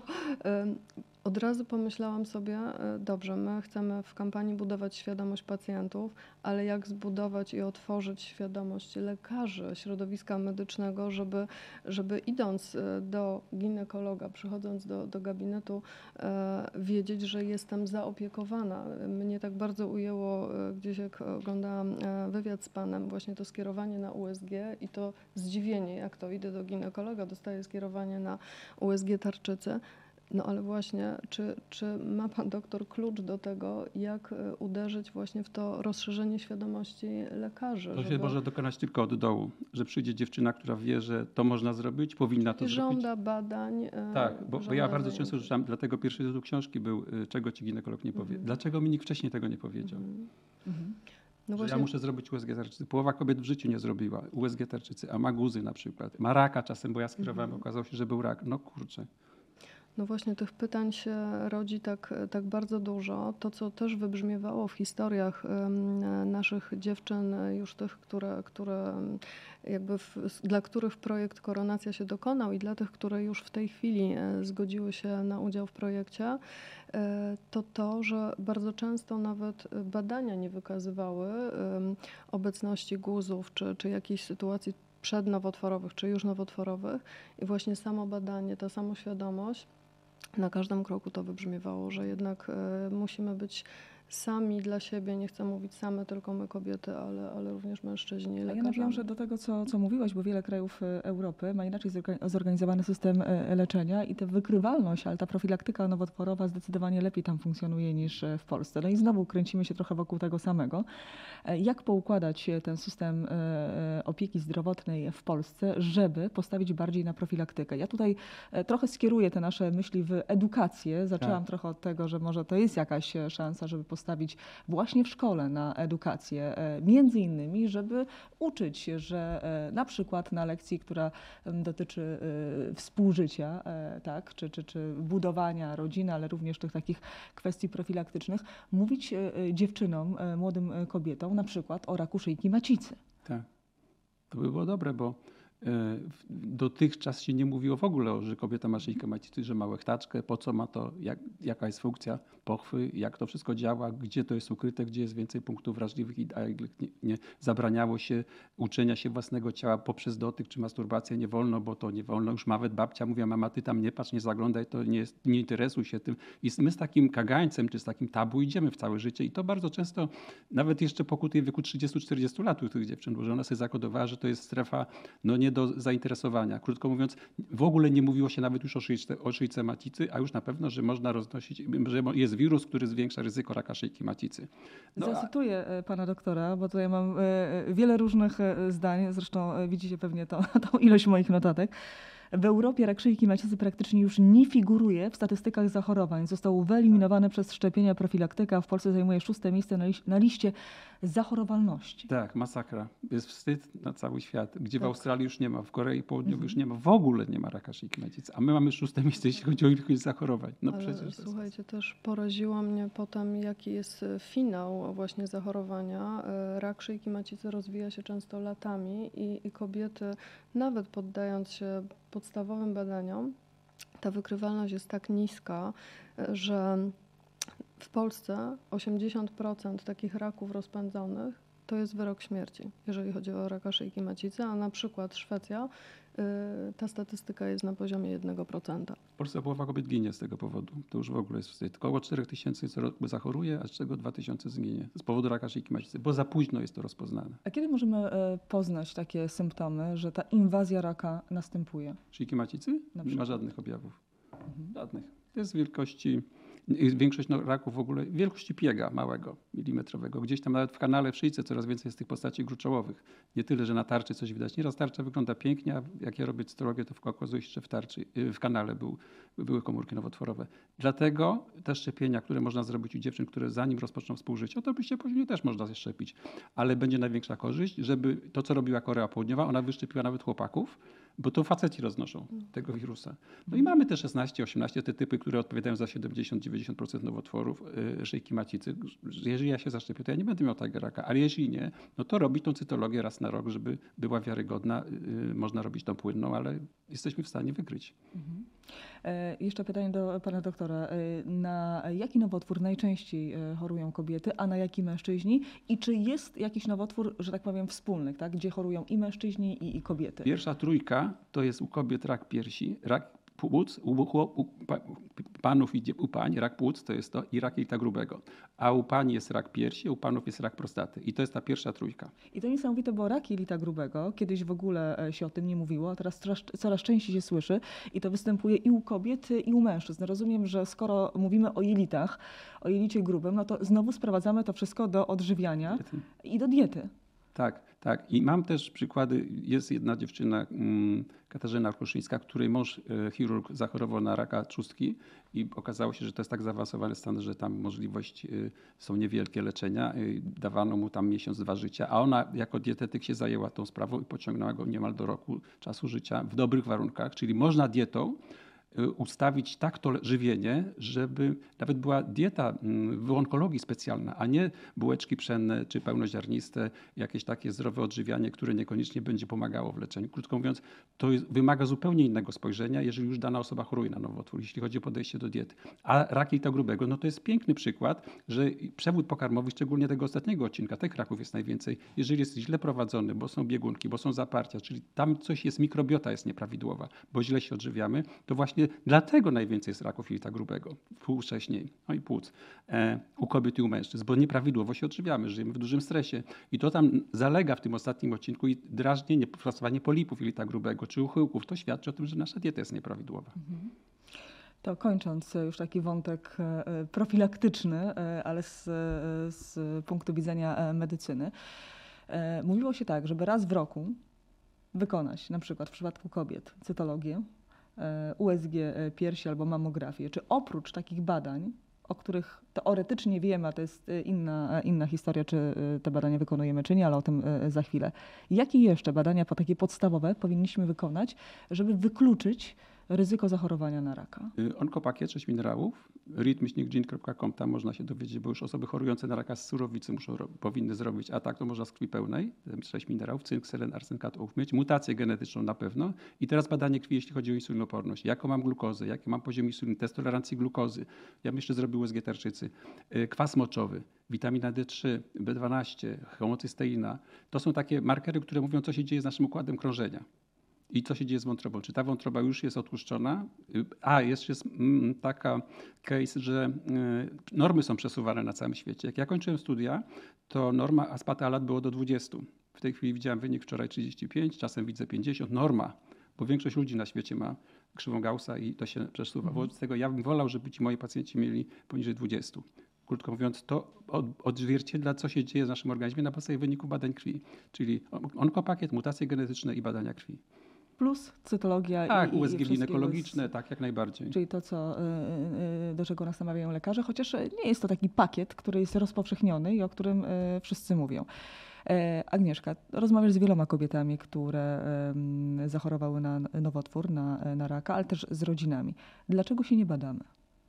od razu pomyślałam sobie, dobrze, my chcemy w kampanii budować świadomość pacjentów, ale jak zbudować i otworzyć świadomość lekarzy, środowiska medycznego, żeby, żeby idąc do ginekologa, przychodząc do, do gabinetu, e, wiedzieć, że jestem zaopiekowana. Mnie tak bardzo ujęło gdzieś, jak oglądałam wywiad z panem, właśnie to skierowanie na U S G i to zdziwienie, jak to idę do ginekologa, dostaję skierowanie na U S G tarczycy. No ale właśnie, czy, czy ma pan doktor klucz do tego, jak uderzyć właśnie w to rozszerzenie świadomości lekarzy? To się żeby... może dokonać tylko od dołu, że przyjdzie dziewczyna, która wie, że to można zrobić, powinna to I zrobić. żąda badań. Tak, bo, bo ja bardzo zajęć. często rzucam, dlatego pierwszy tytuł książki był, czego ci ginekolog nie powie. Mhm. Dlaczego mi nikt wcześniej tego nie powiedział? Mhm. Mhm. No właśnie... Ja muszę zrobić U S G tarczycy. Połowa kobiet w życiu nie zrobiła U S G tarczycy, a ma guzy na przykład. Ma raka czasem, bo ja skierowałem, mhm. okazało się, że był rak. No kurczę. No właśnie tych pytań się rodzi tak, tak bardzo dużo. To, co też wybrzmiewało w historiach naszych dziewczyn, już tych, które, które jakby w, dla których projekt Koronacja się dokonał i dla tych, które już w tej chwili zgodziły się na udział w projekcie, to to, że bardzo często nawet badania nie wykazywały obecności guzów czy, czy jakiejś sytuacji przednowotworowych czy już nowotworowych i właśnie samo badanie, ta samoświadomość na każdym kroku to wybrzmiewało, że jednak y, musimy być sami dla siebie, nie chcę mówić same tylko my kobiety, ale, ale również mężczyźni i A ja lekarze. nawiążę do tego, co, co mówiłaś, bo wiele krajów e, Europy ma inaczej zorga- zorganizowany system e, leczenia i ta wykrywalność, ale ta profilaktyka nowotworowa zdecydowanie lepiej tam funkcjonuje niż e, w Polsce. No i znowu kręcimy się trochę wokół tego samego. E, Jak poukładać e, ten system e, e, opieki zdrowotnej w Polsce, żeby postawić bardziej na profilaktykę? Ja tutaj e, trochę skieruję te nasze myśli w edukację. Zaczęłam Tak. trochę od tego, że może to jest jakaś e, szansa, żeby postawić właśnie w szkole na edukację, e, między innymi, żeby uczyć się, że e, na przykład na lekcji, która em, dotyczy e, współżycia, e, tak, czy, czy, czy budowania rodziny, ale również tych takich kwestii profilaktycznych, mówić e, e, dziewczynom, e, młodym e, kobietom na przykład o raku szyjki macicy. Tak. To by było dobre, bo e, w- dotychczas się nie mówiło w ogóle, że kobieta ma szyjkę macicy, że ma łechtaczkę, po co ma to, jak, jaka jest funkcja pochwy, jak to wszystko działa, gdzie to jest ukryte, gdzie jest więcej punktów wrażliwych, i- a jak nie, nie zabraniało się uczenia się własnego ciała poprzez dotyk czy masturbację, nie wolno, bo to nie wolno. Już nawet babcia mówiła, mama, ty tam nie patrz, nie zaglądaj, to nie, jest, nie interesuj się tym. I my z takim kagańcem czy z takim tabu idziemy w całe życie i to bardzo często, nawet jeszcze pokutuje w wieku trzydziestu czterdziestu lat u tych dziewczyn, bo że ona sobie zakodowała, że to jest strefa no nie do zainteresowania. Krótko mówiąc, w ogóle nie mówiło się nawet już o szyjce, o szyjce macicy, a już na pewno, że można roznosić, że jest wirus, który zwiększa ryzyko raka szyjki macicy. No, a, Zacytuję e, pana doktora, bo tutaj mam e, e, wiele różnych e, zdań, zresztą e, widzicie pewnie to, tą ilość moich notatek. W Europie rak szyjki macicy praktycznie już nie figuruje w statystykach zachorowań. Został wyeliminowany przez szczepienia profilaktyka. W Polsce zajmuje szóste miejsce na, liś- na liście zachorowalności. tak, masakra. Jest wstyd na cały świat, gdzie w Tak. Australii już nie ma, w Korei Południowej już nie ma, w ogóle nie ma raka szyjki macicy, a my mamy szóste miejsce, jeśli chodzi o ilość zachorowań. No Ale przecież to jest- słuchajcie, też poraziło mnie potem, jaki jest e, finał właśnie zachorowania. E, Rak szyjki macicy rozwija się często latami i, i kobiety, nawet poddając się podstawowym badaniom, ta wykrywalność jest tak niska, e, że w Polsce osiemdziesiąt procent takich raków rozpędzonych to jest wyrok śmierci, jeżeli chodzi o raka szyjki macicy, a na przykład Szwecja, y, ta statystyka jest na poziomie jednego procenta. W Polsce połowa kobiet ginie z tego powodu. To już w ogóle jest wstyd. Około cztery tysiące co roku zachoruje, a z czego dwa tysiące zginie z powodu raka szyjki macicy, bo za późno jest to rozpoznane. A kiedy możemy e, poznać takie symptomy, że ta inwazja raka następuje? Szyjki macicy Na nie ma przykład. żadnych objawów. Żadnych. To jest wielkości, większość no, raków w ogóle, wielkości piega małego, milimetrowego. Gdzieś tam nawet w kanale w szyjce coraz więcej jest tych postaci gruczołowych. Nie tyle, że na tarczy coś widać. Nieraz tarcza wygląda pięknie, a jak ja robię cytologię, to w okazuje się, że w tarczy, y, w kanale był, były komórki nowotworowe. Dlatego te szczepienia, które można zrobić u dziewczyn, które zanim rozpoczną współżycie, to oczywiście później też można się szczepić. Ale będzie największa korzyść, żeby to, co robiła Korea Południowa, ona wyszczepiła nawet chłopaków, bo to faceci roznoszą tego wirusa. No i mamy te szesnaście, osiemnaście, te typy, które odpowiadają za siedemdziesiąt do dziewięćdziesięciu procent nowotworów y, szyjki macicy. Jeżeli ja się zaszczepię, to ja nie będę miał tego raka, ale jeśli nie, no to robić tą cytologię raz na rok, żeby była wiarygodna. Y, można robić tą płynną, ale jesteśmy w stanie wykryć. Mhm. E, Jeszcze pytanie do pana doktora. E, Na jaki nowotwór najczęściej e, chorują kobiety, a na jaki mężczyźni? I czy jest jakiś nowotwór, że tak powiem, wspólny, tak? Gdzie chorują i mężczyźni, i, i kobiety? Pierwsza trójka to jest u kobiet rak piersi, rak płuc, u, chłop- u pa- panów i dzie- u pań rak płuc to jest to i rak jelita grubego. A u pań jest rak piersi, u panów jest rak prostaty. I to jest ta pierwsza trójka. I to niesamowite, bo rak jelita grubego, kiedyś w ogóle e, się o tym nie mówiło, a teraz coraz, coraz częściej się słyszy i to występuje i u kobiet, i u mężczyzn. Rozumiem, że skoro mówimy o jelitach, o jelicie grubym, no to znowu sprowadzamy to wszystko do odżywiania i do diety. Tak, tak. I mam też przykłady. Jest jedna dziewczyna, mm, Katarzyna Kruszyńska, której mąż, e, chirurg, zachorował na raka trzustki i okazało się, że to jest tak zaawansowany stan, że tam możliwości e, są niewielkie leczenia. E, Dawano mu tam miesiąc, dwa życia, a ona jako dietetyk się zajęła tą sprawą i pociągnęła go niemal do roku czasu życia w dobrych warunkach, czyli można dietą e, ustawić tak to żywienie, żeby nawet była dieta mm, w onkologii specjalna, a nie bułeczki pszenne czy pełnoziarniste, jakieś takie zdrowe odżywianie, które niekoniecznie będzie pomagało w leczeniu. Krótko mówiąc, to jest, wymaga zupełnie innego spojrzenia, jeżeli już dana osoba choruje na nowotwór, jeśli chodzi o podejście do diety. A rak jelita grubego, no to jest piękny przykład, że przewód pokarmowy, szczególnie tego ostatniego odcinka, tych raków jest najwięcej, jeżeli jest źle prowadzony, bo są biegunki, bo są zaparcia, czyli tam coś jest, mikrobiota jest nieprawidłowa, bo źle się odżywiamy, to właśnie kobiety, dlatego najwięcej jest raków jelita grubego, wcześniej, no i płuc, e, u kobiet i u mężczyzn, bo nieprawidłowo się odżywiamy, żyjemy w dużym stresie. I to tam zalega w tym ostatnim odcinku i drażnienie, powstawanie polipów jelita grubego czy uchyłków. To świadczy o tym, że nasza dieta jest nieprawidłowa. Mhm. To kończąc już taki wątek profilaktyczny, ale z, z punktu widzenia medycyny. Mówiło się tak, żeby raz w roku wykonać, na przykład w przypadku kobiet, cytologię, U S G piersi albo mammografię. Czy oprócz takich badań, o których teoretycznie wiemy, a to jest inna, inna historia, czy te badania wykonujemy, czy nie, ale o tym za chwilę. Jakie jeszcze badania po takie podstawowe powinniśmy wykonać, żeby wykluczyć ryzyko zachorowania na raka? Onkopakiet, sześć minerałów, rit myślnik gin kropka com, tam można się dowiedzieć, bo już osoby chorujące na raka z surowicy muszą, powinny zrobić, a tak to można z krwi pełnej, sześć minerałów, cynk, selen, arsen, kat, ołów, mieć, mutację genetyczną na pewno i teraz badanie krwi, jeśli chodzi o insulinoporność, jaką mam glukozę, jaki mam poziom insuliny, test tolerancji glukozy, ja bym jeszcze zrobił U S G tarczycy, kwas moczowy, witamina D trzy, B dwanaście, homocysteina, to są takie markery, które mówią, co się dzieje z naszym układem krążenia. I co się dzieje z wątrobą? Czy ta wątroba już jest otłuszczona? A, jeszcze jest taka case, że normy są przesuwane na całym świecie. Jak ja kończyłem studia, to norma aspartalat było do dwudziestu. W tej chwili widziałem wynik wczoraj trzydzieści pięć, czasem widzę pięćdziesiąt. Norma, bo większość ludzi na świecie ma krzywą Gaussa i to się przesuwa. Wobec tego ja bym wolał, żeby ci moi pacjenci mieli poniżej dwudziestu. Krótko mówiąc, to odzwierciedla, co się dzieje w naszym organizmie na podstawie wyników badań krwi. Czyli onkopakiet, mutacje genetyczne i badania krwi. Plus cytologia tak, i, i U S G ginekologiczne, z... tak, jak najbardziej. Czyli to, co, do czego nas namawiają lekarze, chociaż nie jest to taki pakiet, który jest rozpowszechniony i o którym wszyscy mówią. Agnieszka, rozmawiasz z wieloma kobietami, które zachorowały na nowotwór, na, na raka, ale też z rodzinami. Dlaczego się nie badamy?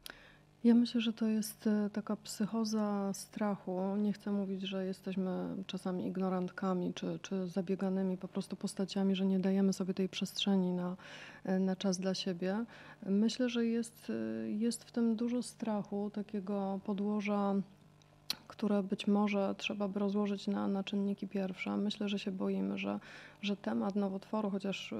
Ja myślę, że to jest taka psychoza strachu. Nie chcę mówić, że jesteśmy czasami ignorantkami czy, czy zabieganymi po prostu postaciami, że nie dajemy sobie tej przestrzeni na, na czas dla siebie. Myślę, że jest, jest w tym dużo strachu, takiego podłoża, które być może trzeba by rozłożyć na, na czynniki pierwsze. Myślę, że się boimy, że, że temat nowotworu, chociaż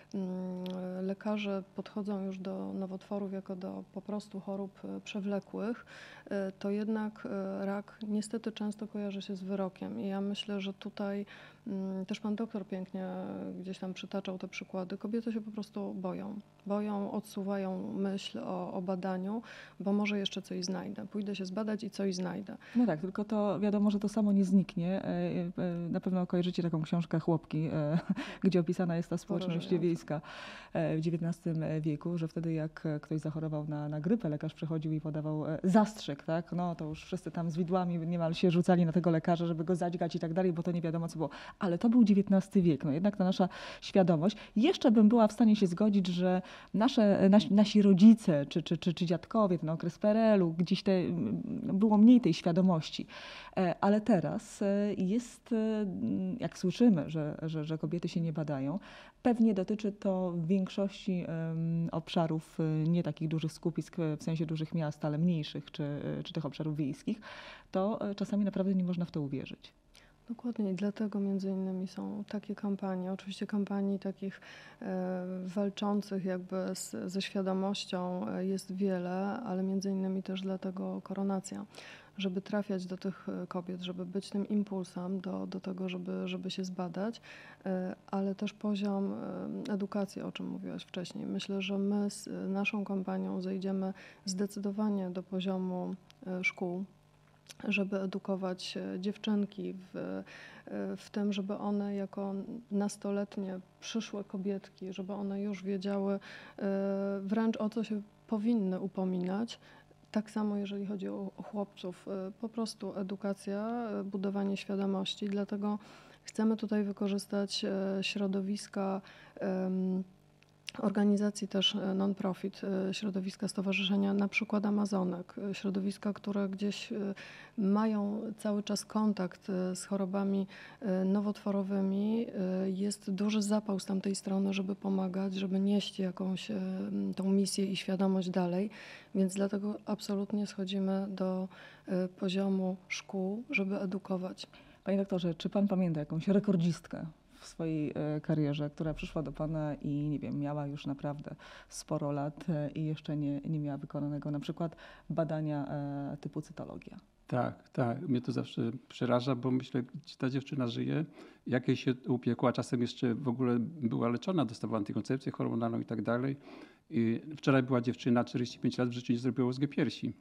mm, lekarze podchodzą już do nowotworów jako do po prostu chorób przewlekłych, to jednak rak niestety często kojarzy się z wyrokiem. I ja myślę, że tutaj mm, też pan doktor pięknie gdzieś tam przytaczał te przykłady. Kobiety się po prostu boją. Boją, odsuwają myśl o, o badaniu, bo może jeszcze coś znajdę. Pójdę się zbadać i coś znajdę. No tak, tylko to wiadomo, że to samo nie zniknie. Na pewno kojarzycie taką książkę Chłopki, gdzie opisana jest ta społeczność wiejska w dziewiętnastym wieku, że wtedy jak ktoś zachorował na, na grypę, lekarz przychodził i podawał zastrzyk, tak? No to już wszyscy tam z widłami niemal się rzucali na tego lekarza, żeby go zadźgać i tak dalej, bo to nie wiadomo co było. Ale to był dziewiętnasty wiek, no jednak ta nasza świadomość. Jeszcze bym była w stanie się zgodzić, że nasze, nasi, nasi rodzice czy, czy, czy, czy dziadkowie, ten okres P R L u, gdzieś te, było mniej tej świadomości. Ale teraz jest, jak słyszymy, że, że, że kobiety się nie badają, pewnie dotyczy to w większości obszarów nie takich dużych skupisk, w sensie dużych miast, ale mniejszych, czy, czy tych obszarów wiejskich, to czasami naprawdę nie można w to uwierzyć. Dokładnie i dlatego między innymi są takie kampanie, oczywiście kampanii takich e, walczących jakby z, ze świadomością jest wiele, ale między innymi też dlatego koronacja, żeby trafiać do tych kobiet, żeby być tym impulsem do, do tego, żeby, żeby się zbadać, e, ale też poziom e, edukacji, o czym mówiłaś wcześniej. Myślę, że my z naszą kampanią zejdziemy zdecydowanie do poziomu e, szkół, żeby edukować dziewczynki w, w tym, żeby one jako nastoletnie przyszłe kobietki, żeby one już wiedziały wręcz o co się powinny upominać. Tak samo jeżeli chodzi o chłopców, po prostu edukacja, budowanie świadomości, dlatego chcemy tutaj wykorzystać środowiska organizacji też non-profit, środowiska stowarzyszenia, na przykład Amazonek, środowiska, które gdzieś mają cały czas kontakt z chorobami nowotworowymi. Jest duży zapał z tamtej strony, żeby pomagać, żeby nieść jakąś tą misję i świadomość dalej, więc dlatego absolutnie schodzimy do poziomu szkół, żeby edukować. Panie doktorze, czy pan pamięta jakąś rekordzistkę w swojej e, karierze, która przyszła do pana i nie wiem, miała już naprawdę sporo lat e, i jeszcze nie, nie miała wykonanego na przykład badania e, typu cytologia? Tak, tak. Mnie to zawsze przeraża, bo myślę, gdzie ta dziewczyna żyje, jakiej się upiekła, czasem jeszcze w ogóle była leczona, dostawała antykoncepcję hormonalną i tak dalej. I wczoraj była dziewczyna, czterdzieści pięć lat, w życiu nie zrobiła U S G piersi.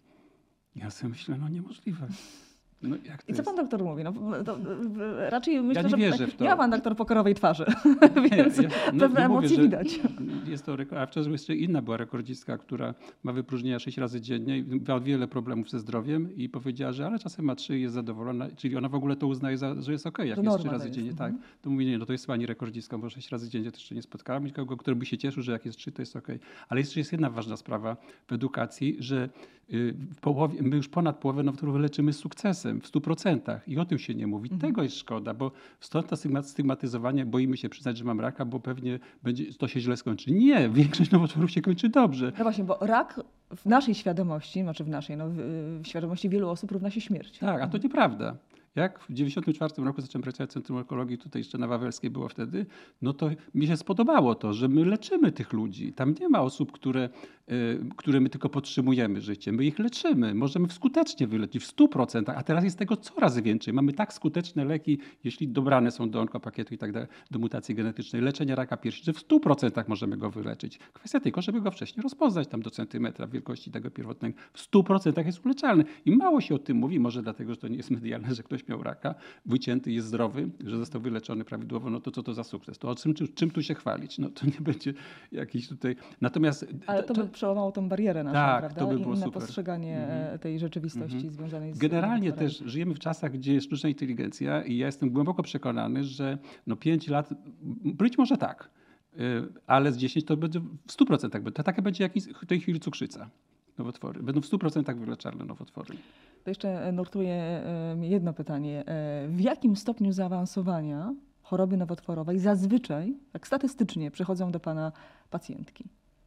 Ja sobie myślę, no niemożliwe. No, jak to I co jest? pan doktor mówi? No, to, e, raczej myślę, nie że wierzę w to. nie ma pan doktor pokorowej twarzy, więc Ja- no, pewne no mówię, emocje że widać. Jest to rekord, a wczoraj jeszcze inna była rekordzistka, która ma wypróżnienia sześć razy dziennie i miała wiele problemów ze zdrowiem i powiedziała, że ale czasem ma trzy i jest zadowolona, czyli ona w ogóle to uznaje, za, że jest okej, jak Że jest norma trzy to razy jest, dziennie. mhm. Tak. To mówi, nie, no to jest pani rekordzistką, bo sześć razy dziennie to jeszcze nie spotkałam nikogo, który by się cieszył, że jak jest trzy, to jest okej. Ale jeszcze jest jedna ważna sprawa w edukacji, że y, w połowie, my już ponad połowę nowotworów leczymy z sukcesem, w stu procentach i o tym się nie mówi. Mhm. Tego jest szkoda, bo stąd to stygma- stygmatyzowanie, boimy się przyznać, że mam raka, bo pewnie będzie, to się źle skończy. Nie, większość nowotworów się kończy dobrze. No właśnie, bo rak w naszej świadomości, znaczy w naszej, no, w, w świadomości wielu osób równa się śmierć. Tak, a to nieprawda. Jak w dziewięćdziesiątym czwartym roku zacząłem pracować w Centrum Onkologii, tutaj jeszcze na Wawelskiej było wtedy, no to mi się spodobało to, że my leczymy tych ludzi. Tam nie ma osób, które, y, które my tylko podtrzymujemy życie. My ich leczymy. Możemy skutecznie wyleczyć w stu procentach, a teraz jest tego coraz więcej. Mamy tak skuteczne leki, jeśli dobrane są do onkopakietu i tak dalej, do mutacji genetycznej, leczenia raka piersi, że w stu procentach możemy go wyleczyć. Kwestia tylko, żeby go wcześniej rozpoznać tam do centymetra wielkości tego pierwotnego. W stu procentach jest uleczalny. I mało się o tym mówi, może dlatego, że to nie jest medialne, że ktoś miał raka, wycięty, jest zdrowy, że został wyleczony prawidłowo, no to co to za sukces? To o czym, czym tu się chwalić? No to nie będzie jakiś tutaj... Natomiast... Ale to by przełamało tą barierę naszą, Tak, prawda? to by I było inne super. postrzeganie Mhm. tej rzeczywistości Mhm. związanej z Generalnie nowotworami. też żyjemy w czasach, gdzie jest sztuczna inteligencja i ja jestem głęboko przekonany, że no pięć lat, być może tak, y, ale z dziesięć to będzie w stu procentach. To taka będzie jakiś, w tej chwili cukrzyca. Nowotwory. Będą w stu procentach wyleczalne nowotwory. To jeszcze nurtuje e, mnie jedno pytanie. E, W jakim stopniu zaawansowania choroby nowotworowej zazwyczaj, tak statystycznie, przychodzą do pana pacjentki?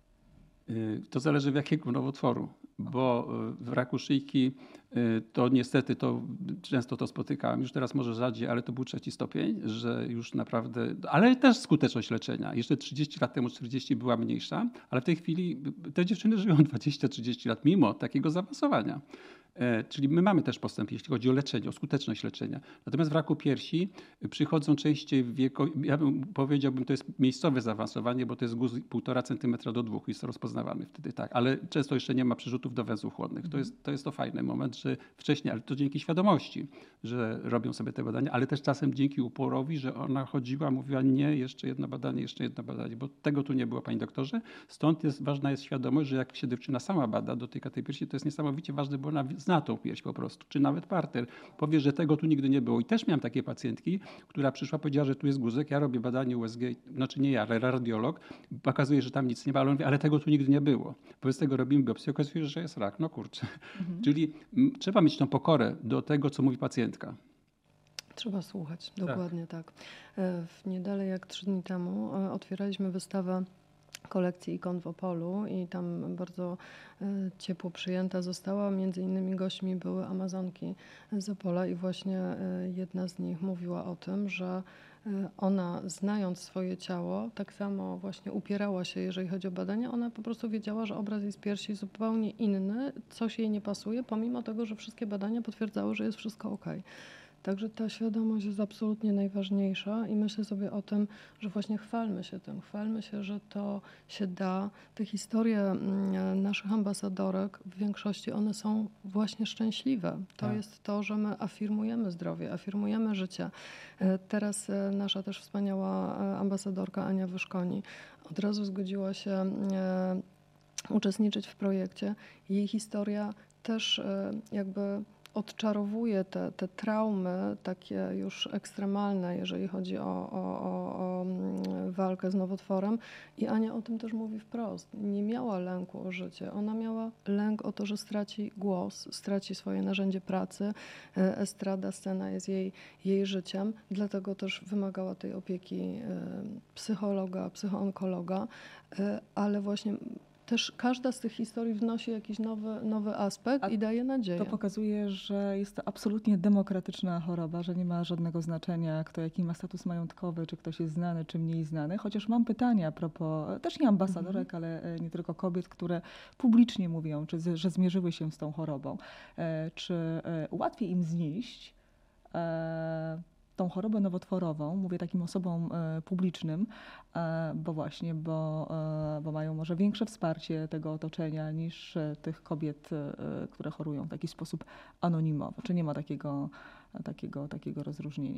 Y, To zależy w jakiego nowotworu, bo y, w raku szyjki y, to niestety to często to spotykałem, już teraz może rzadziej, ale to był trzeci stopień, że już naprawdę, ale też skuteczność leczenia. Jeszcze trzydzieści lat temu, czterdzieści była mniejsza, ale w tej chwili te dziewczyny żyją dwadzieścia trzydzieści lat mimo takiego zaawansowania. E, Czyli my mamy też postęp, jeśli chodzi o leczenie, o skuteczność leczenia. Natomiast w raku piersi przychodzą częściej w wieku, ja bym powiedziałbym, to jest miejscowe zaawansowanie, bo to jest guz półtora centymetra do dwóch, jest to rozpoznawany wtedy, tak. Ale często jeszcze nie ma przerzutów do węzłów chłodnych. To jest, to jest to fajny moment, że wcześniej, ale to dzięki świadomości, że robią sobie te badania, ale też czasem dzięki uporowi, że ona chodziła, mówiła nie, jeszcze jedno badanie, jeszcze jedno badanie, bo tego tu nie było, panie doktorze. Stąd jest, ważna jest świadomość, że jak się dziewczyna sama bada, dotyka tej piersi, to jest niesamowicie ważne, bo ona zna tą pierś po prostu, czy nawet parter. Powie, że tego tu nigdy nie było. I też miałem takie pacjentki, która przyszła, powiedziała, że tu jest guzek, ja robię badanie U S G, znaczy nie ja, ale radiolog, pokazuje, że tam nic nie ma, ale on mówi, ale tego tu nigdy nie było. Wobec tego robimy biopsję, okazuje się, że jest rak. No kurczę. Mhm. Czyli m, trzeba mieć tą pokorę do tego, co mówi pacjentka. Trzeba słuchać, dokładnie tak. tak. W niedalej jak trzy dni temu otwieraliśmy wystawę kolekcji ikon w Opolu i tam bardzo ciepło przyjęta została. Między innymi gośćmi były Amazonki z Opola i właśnie jedna z nich mówiła o tym, że ona, znając swoje ciało, tak samo właśnie upierała się, jeżeli chodzi o badania. Ona po prostu wiedziała, że obraz jej z piersi jest zupełnie inny, coś jej nie pasuje, pomimo tego, że wszystkie badania potwierdzały, że jest wszystko okej. Także ta świadomość jest absolutnie najważniejsza i myślę sobie o tym, że właśnie chwalmy się tym, chwalmy się, że to się da. Te historie naszych ambasadorek, w większości one są właśnie szczęśliwe. To tak. jest to, że my afirmujemy zdrowie, afirmujemy życie. Teraz nasza też wspaniała ambasadorka Ania Wyszkoni od razu zgodziła się uczestniczyć w projekcie. Jej historia też jakby odczarowuje te, te traumy takie już ekstremalne, jeżeli chodzi o, o, o, o walkę z nowotworem. I Ania o tym też mówi wprost. Nie miała lęku o życie. Ona miała lęk o to, że straci głos, straci swoje narzędzie pracy. Estrada, scena jest jej, jej życiem. Dlatego też wymagała tej opieki psychologa, psychoonkologa. Ale właśnie też każda z tych historii wnosi jakiś nowy, nowy aspekt A i daje nadzieję. To pokazuje, że jest to absolutnie demokratyczna choroba, że nie ma żadnego znaczenia, kto jaki ma status majątkowy, czy ktoś jest znany, czy mniej znany. Chociaż mam pytanie a propos, też nie ambasadorek, ale e, nie tylko kobiet, które publicznie mówią, czy, z- że zmierzyły się z tą chorobą. E, Czy e, łatwiej im znieść e, tą chorobę nowotworową, mówię takim osobom e, publicznym, e, bo właśnie, bo, e, bo mają może większe wsparcie tego otoczenia niż e, tych kobiet, e, które chorują w taki sposób anonimowy. Czy nie ma takiego, takiego, takiego rozróżnienia?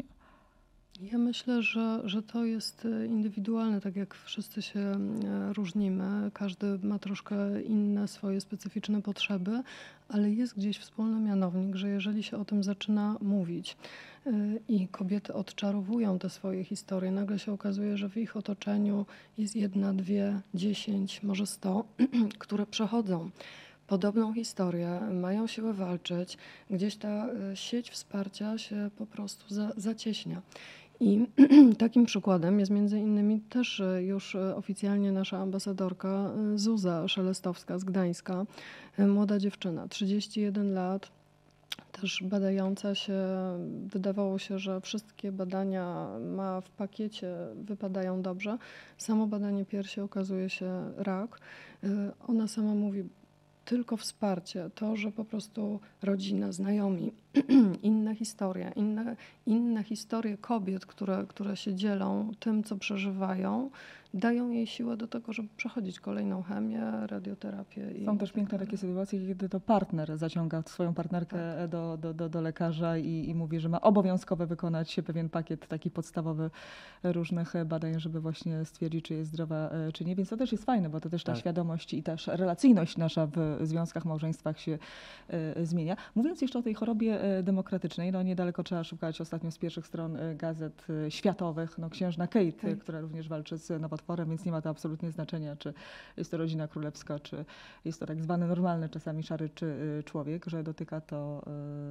Ja myślę, że, że to jest e, indywidualne, tak jak wszyscy się e, różnimy. Każdy ma troszkę inne swoje specyficzne potrzeby, ale jest gdzieś wspólny mianownik, że jeżeli się o tym zaczyna mówić e, i kobiety odczarowują te swoje historie, nagle się okazuje, że w ich otoczeniu jest jedna, dwie, dziesięć, może sto, które przechodzą podobną historię, mają siłę walczyć, gdzieś ta e, sieć wsparcia się po prostu za, zacieśnia. I takim przykładem jest między innymi też e, już e, oficjalnie nasza ambasadorka e, Zuza Szelestowska z Gdańska, e, młoda dziewczyna, trzydzieści jeden lat, też badająca się, wydawało się, że wszystkie badania ma w pakiecie, wypadają dobrze. Samo badanie piersi okazuje się rak. E, Ona sama mówi, tylko wsparcie, to, że po prostu rodzina, znajomi, inne historie, inne, inne historie kobiet, które, które się dzielą tym, co przeżywają, dają jej siłę do tego, żeby przechodzić kolejną chemię, radioterapię. I Są też tak piękne dalej. takie sytuacje, kiedy to partner zaciąga swoją partnerkę do, do, do, do lekarza i, i mówi, że ma obowiązkowo wykonać pewien pakiet taki podstawowy różnych badań, żeby właśnie stwierdzić, czy jest zdrowa, e, czy nie. Więc to też jest fajne, bo to też ta Tak. świadomość i też relacyjność nasza w związkach, małżeństwach się e, zmienia. Mówiąc jeszcze o tej chorobie e, demokratycznej, no niedaleko trzeba szukać ostatnio z pierwszych stron e, gazet e, światowych, no księżna Kate, Kate. która również walczy z nowotworem, więc nie ma to absolutnie znaczenia, czy jest to rodzina królewska, czy jest to tak zwany normalny, czasami szary czy, y, człowiek, że dotyka to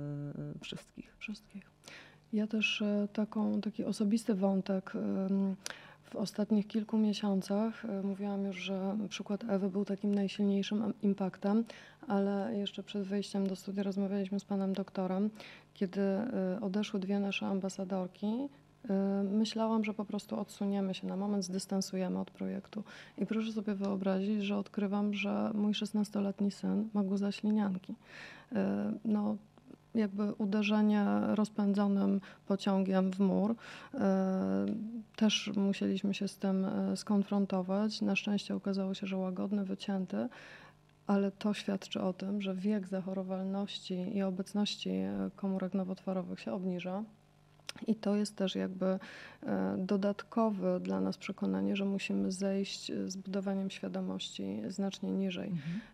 y, wszystkich. Wszystkich. Ja też e, taką, taki osobisty wątek em, w ostatnich kilku miesiącach, e, mówiłam już, że przykład Ewy był takim najsilniejszym am- impaktem, ale jeszcze przed wejściem do studia rozmawialiśmy z panem doktorem, kiedy e, odeszły dwie nasze ambasadorki. e, Myślałam, że po prostu odsuniemy się na moment, zdystansujemy od projektu. I proszę sobie wyobrazić, że odkrywam, że mój szesnastoletni syn ma guza ślinianki. E, No, jakby uderzenie rozpędzonym pociągiem w mur. E, Też musieliśmy się z tym e, skonfrontować. Na szczęście okazało się, że łagodny, wycięty, ale to świadczy o tym, że wiek zachorowalności i obecności e, komórek nowotworowych się obniża. I to jest też jakby e, dodatkowe dla nas przekonanie, że musimy zejść e, z budowaniem świadomości znacznie niżej.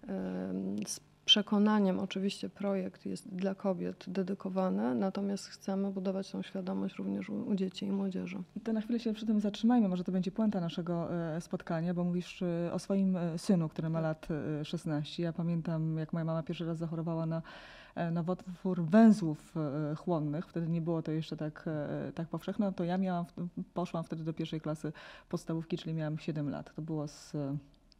Em, Z przekonaniem oczywiście projekt jest dla kobiet dedykowany, natomiast chcemy budować tą świadomość również u, u dzieci i młodzieży. I to na chwilę się przy tym zatrzymajmy, może to będzie puenta naszego e, spotkania, bo mówisz e, o swoim e, synu, który ma lat e, szesnaście. Ja pamiętam, jak moja mama pierwszy raz zachorowała na e, nowotwór węzłów e, chłonnych, wtedy nie było to jeszcze tak, e, tak powszechne, no to ja miałam, w- poszłam wtedy do pierwszej klasy podstawówki, czyli miałam siedem lat. To było z... e,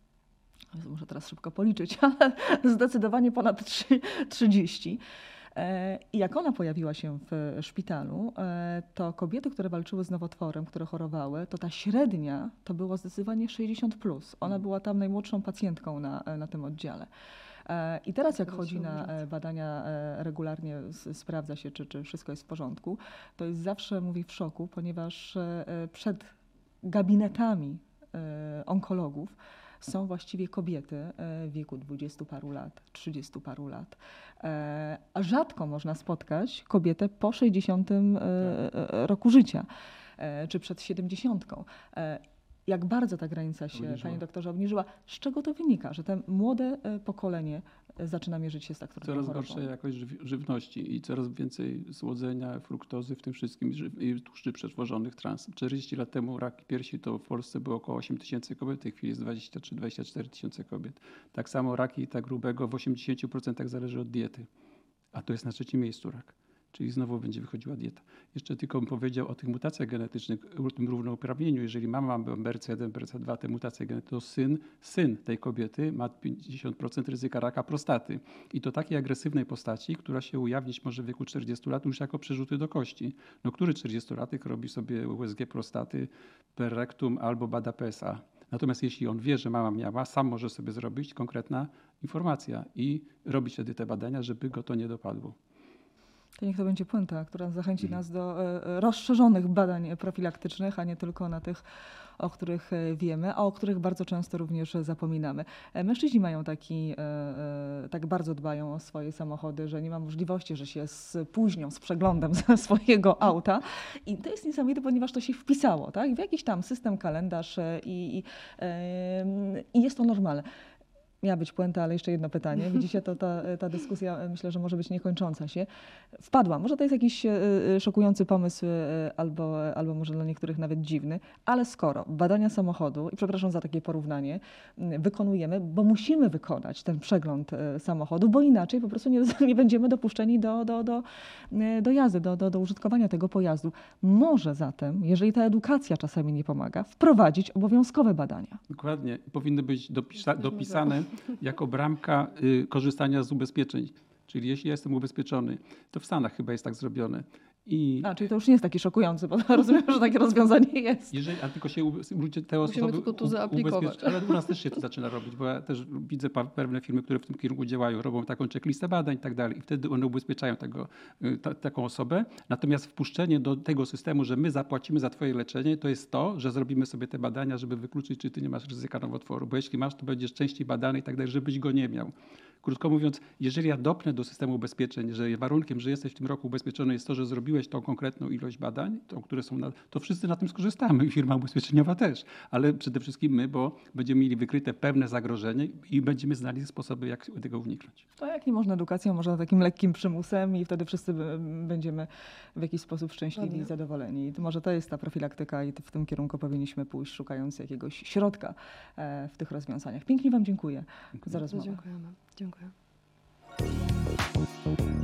Jezu, muszę teraz szybko policzyć, ale zdecydowanie ponad trzy- trzydzieści. E, I jak ona pojawiła się w szpitalu, e, to kobiety, które walczyły z nowotworem, które chorowały, to ta średnia to było zdecydowanie sześćdziesiąt plus. Ona była tam najmłodszą pacjentką na, na tym oddziale. E, I teraz jak Teraz chodzi się na obraca. e, badania, e, regularnie s- sprawdza się, czy, czy wszystko jest w porządku, to jest zawsze, mówi, w szoku, ponieważ e, e, przed gabinetami e, onkologów są właściwie kobiety e, w wieku dwudziestu paru lat, trzydziestu paru lat. E, A rzadko można spotkać kobietę po sześćdziesiątym e, e, roku życia, e, czy przed siedemdziesiątką. E, Jak bardzo ta granica się, Obniżyła. panie doktorze, obniżyła? Z czego to wynika, że te młode e, pokolenie e, zaczyna mierzyć się z tak trudną Coraz chorobą? gorsza jakość żywi- żywności i coraz więcej słodzenia, fruktozy w tym wszystkim ży- i tłuszczy przetworzonych trans. czterdzieści lat temu rak piersi to w Polsce było około osiem tysięcy kobiet, w tej chwili jest dwadzieścia trzy dwadzieścia cztery tysiące kobiet. Tak samo raki tak grubego w osiemdziesięciu procentach zależy od diety, a to jest na trzecim miejscu rak. czyli znowu będzie wychodziła dieta. Jeszcze tylko bym powiedział o tych mutacjach genetycznych, o tym równouprawnieniu. Jeżeli mama ma B R C jeden, B R C dwa, te mutacje genetyczne, to syn, syn tej kobiety ma pięćdziesiąt procent ryzyka raka prostaty. I to takiej agresywnej postaci, która się ujawnić może w wieku czterdziestu lat już jako przerzuty do kości. No który czterdziestolatek robi sobie U S G prostaty, per rectum albo bada P S A? Natomiast jeśli on wie, że mama miała, sam może sobie zrobić konkretna informacja i robić wtedy te badania, żeby go to nie dopadło. To niech to będzie puenta, która zachęci nas do e, rozszerzonych badań profilaktycznych, a nie tylko na tych, o których wiemy, a o których bardzo często również zapominamy. E, Mężczyźni mają taki, e, e, tak bardzo dbają o swoje samochody, że nie ma możliwości, że się spóźnią z przeglądem swojego auta. I to jest niesamowite, ponieważ to się wpisało, tak? W jakiś tam system, kalendarz e, i, i, e, i jest to normalne. Miała być puenta, ale jeszcze jedno pytanie. Widzicie, to ta, ta dyskusja myślę, że może być niekończąca się. Wpadłam. Może to jest jakiś szokujący pomysł albo, albo może dla niektórych nawet dziwny, ale skoro badania samochodu, i przepraszam za takie porównanie, wykonujemy, bo musimy wykonać ten przegląd samochodu, bo inaczej po prostu nie, nie będziemy dopuszczeni do, do, do, do jazdy, do, do, do użytkowania tego pojazdu. Może zatem, jeżeli ta edukacja czasami nie pomaga, wprowadzić obowiązkowe badania. Dokładnie. Powinny być dopisa- dopisane jako bramka y, korzystania z ubezpieczeń. Czyli jeśli ja jestem ubezpieczony, to w Stanach chyba jest tak zrobione. I A, czyli to już nie jest taki szokujący, bo rozumiem, że takie rozwiązanie jest. jeżeli, a tylko się ludzie te osoby Musimy tylko tu zaaplikować. ubezpiecz- ale u nas też się to zaczyna robić, bo ja też widzę pewne firmy, które w tym kierunku działają, robią taką checklistę badań i tak dalej i wtedy one ubezpieczają tego, ta, taką osobę. Natomiast wpuszczenie do tego systemu, że my zapłacimy za twoje leczenie, to jest to, że zrobimy sobie te badania, żeby wykluczyć, czy ty nie masz ryzyka nowotworu, bo jeśli masz, to będziesz częściej badany i tak dalej, żebyś go nie miał. Krótko mówiąc, jeżeli ja dopnę do systemu ubezpieczeń, że warunkiem, że jesteś w tym roku ubezpieczony jest to, że zrobiłeś tą konkretną ilość badań, tą, które są na, to wszyscy na tym skorzystamy i firma ubezpieczeniowa też, ale przede wszystkim my, bo będziemy mieli wykryte pewne zagrożenie i będziemy znali sposoby, jak tego uniknąć. To jak nie można edukacją, można takim lekkim przymusem i wtedy wszyscy będziemy w jakiś sposób szczęśliwi Ładnie. i zadowoleni. I to może to jest ta profilaktyka i w tym kierunku powinniśmy pójść, szukając jakiegoś środka w tych rozwiązaniach. Pięknie wam dziękuję za rozmowę. Dziękujemy. Dziękuję.